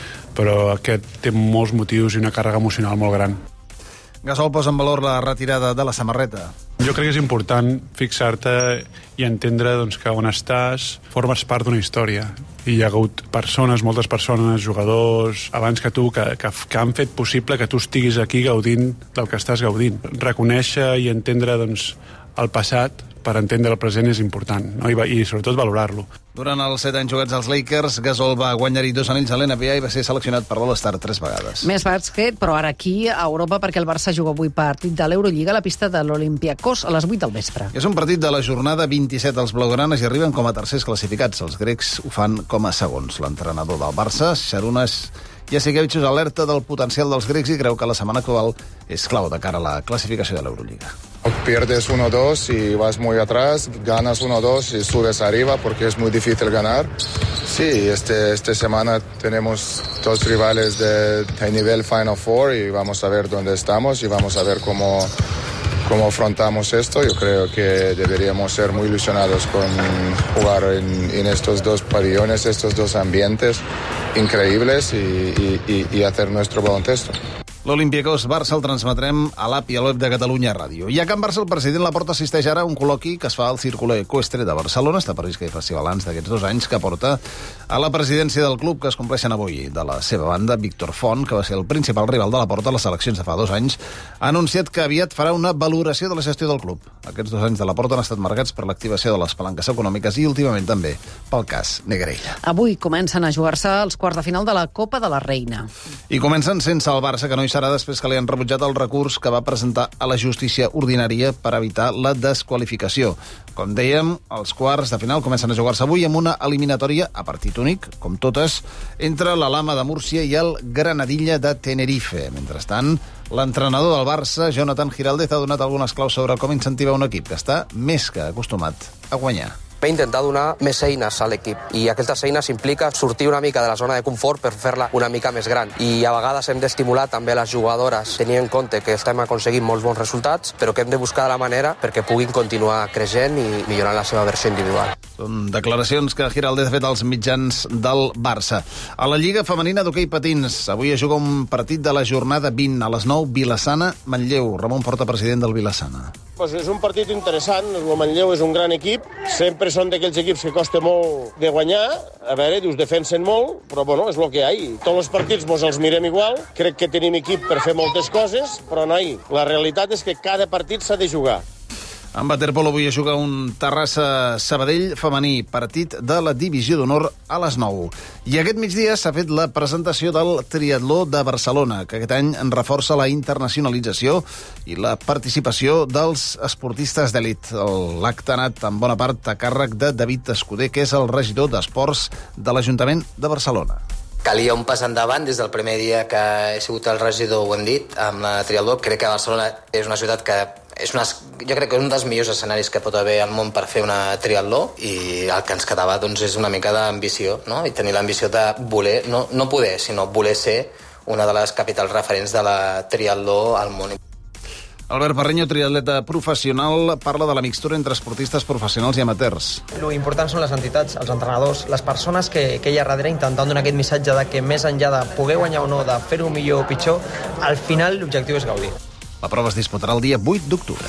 però aquest té molts motius i una càrrega emocional molt gran.
Gasol posa en valor la retirada de la samarreta.
Jo crec que és important fixar-te i entendre doncs, que on estàs formes part d'una història. I hi ha hagut persones, moltes persones, jugadors, abans que tu, que, que, que han fet possible que tu estiguis aquí gaudint del que estàs gaudint. Reconèixer i entendre doncs, el passat per entendre el present és important, no? I, i sobretot valorar-lo.
Durant els set anys jugats als Lakers, Gasol va guanyar-hi dos anells a l'N B A i va ser seleccionat per l'All-Star tres vegades.
Més bàsquet, però ara aquí a Europa, perquè el Barça juga avui partit de l'Eurolliga a la pista de l'Olympiakos a les vuit del vespre.
És un partit de la jornada vint-i-set. Els blaugranes hi arriben com a tercers classificats. Els grecs ho fan com a segons. L'entrenador del Barça, Šarūnas Jasikevičius, alerta del potencial dels grecs i creu que la setmana actual és clau de cara a la clasificació de l'Eurolliga.
Pierdes uno dos y vas muy atrás, ganas uno dos y subes arriba porque es muy difícil ganar. Sí, este, esta semana tenemos dos rivales de, de nivel Final Four y vamos a ver dónde estamos y vamos a ver cómo, cómo afrontamos esto. Yo creo que deberíamos ser muy ilusionados con jugar en, en estos dos pabellones, estos dos ambientes increïbles i, i, i hacer nuestro baloncesto.
L'Olympiakos Barça el transmetrem a l'app i a l'web de Catalunya Ràdio. I a Can Barça el president Laporta assisteix ara a un col·loqui que es fa al Círculo Ecuestre de Barcelona. Està previst que hi faci balanç d'aquests dos anys que porta a la presidència del club, que es compleixen avui. De la seva banda, Víctor Font, que va ser el principal rival de Laporta a les eleccions de fa dos anys, ha anunciat que aviat farà una valoració de la gestió del club. Aquests dos anys de Laporta han estat marcats per l'activació de les palanques econòmiques i últimament també pel cas Negreira.
Avui comencen a jugar-se els quarts de final de la Copa de la Reina.
I comencen sense el Barça, que no hi serà després que li han rebutjat el recurs que va presentar a la justícia ordinària per evitar la desqualificació. Com dèiem, els quarts de final comencen a jugar-se avui amb una eliminatòria a partit únic, com totes, entre la Lama de Múrcia i el Granadilla de Tenerife. Mentrestant, l'entrenador del Barça, Jonathan Giraldez, ha donat algunes claus sobre com incentivar un equip que està més que acostumat a guanyar.
He intentat donar més eines a l'equip i aquestes eines implica sortir una mica de la zona de confort per fer-la una mica més gran. I a vegades hem d'estimular també les jugadores, tenint en compte que estem aconseguint molts bons resultats, però que hem de buscar la manera perquè puguin continuar creixent i millorant la seva versió individual.
Són declaracions que Giraldez ha fet als mitjans del Barça. A la Lliga Femenina d'Hoquei Patins, avui es juga un partit de la jornada vint a les nou, Vilassana-Manlleu. Ramon Porta, president del Vilassana.
Pues és un partit interessant, el Manlleu és un gran equip, sempre són d'aquells equips que costa molt de guanyar, a veure, dius, defensen molt, però bueno, és el que hi ha. Tots els partits mos els mirem igual, crec que tenim equip per fer moltes coses, però noi, la realitat és que cada partit s'ha de jugar.
En waterpolo avui es juga un Terrassa-Sabadell femení, partit de la divisió d'honor a les nou. I aquest migdia s'ha fet la presentació del triatló de Barcelona, que aquest any en reforça la internacionalització i la participació dels esportistes d'elit. L'acte ha anat en bona part a càrrec de David Escudé, que és el regidor d'Esports de l'Ajuntament de Barcelona.
Calia un pas endavant des del primer dia que he sigut el regidor, ho hem dit, amb la triatló. Crec que Barcelona és una ciutat que és una, jo crec que és un dels millors escenaris que pot haver al món per fer una triatló i el que ens quedava doncs, és una mica d'ambició, no? I tenir l'ambició de voler, no, no poder, sinó voler ser una de les capitals referents de la triatló al món.
Albert Parreño, triatleta professional, parla de la mixtura entre esportistes professionals i amateurs.
Lo important són les entitats, els entrenadors, les persones que, que hi ha darrere intentant donar aquest missatge de que més enllà de poder guanyar o no, de fer-ho millor o pitjor, al final l'objectiu és gaudir.
La prova es disputarà el dia vuit d'octubre.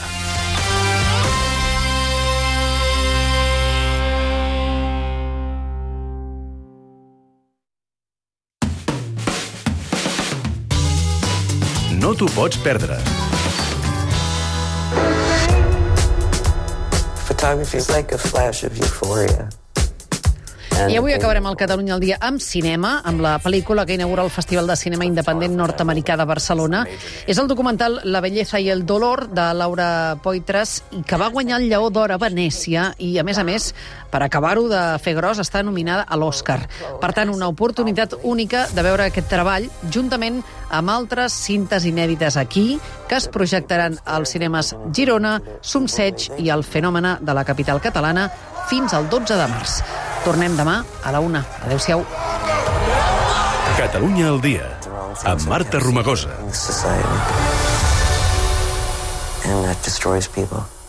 no t'ho pots perdre.
Photography is like a flash of euphoria.
I avui acabarem el Catalunya al dia amb cinema, amb la pel·lícula que inaugura el Festival de Cinema Independent Nord-Americà de Barcelona. És el documental La belleza y el dolor, de Laura Poitras, i que va guanyar el Lleó d'Or a Venècia i, a més a més, per acabar-ho de fer gros, està nominada a l'Oscar. Per tant, una oportunitat única de veure aquest treball, juntament amb altres cintes inèdites aquí, que es projectaran als cinemes Girona, Somseig i el Fenòmena de la capital catalana fins al dotze de març. Tornem demà a la una. Adéu-siau.
Catalunya al dia, amb Marta Romagosa.
And that destroys people.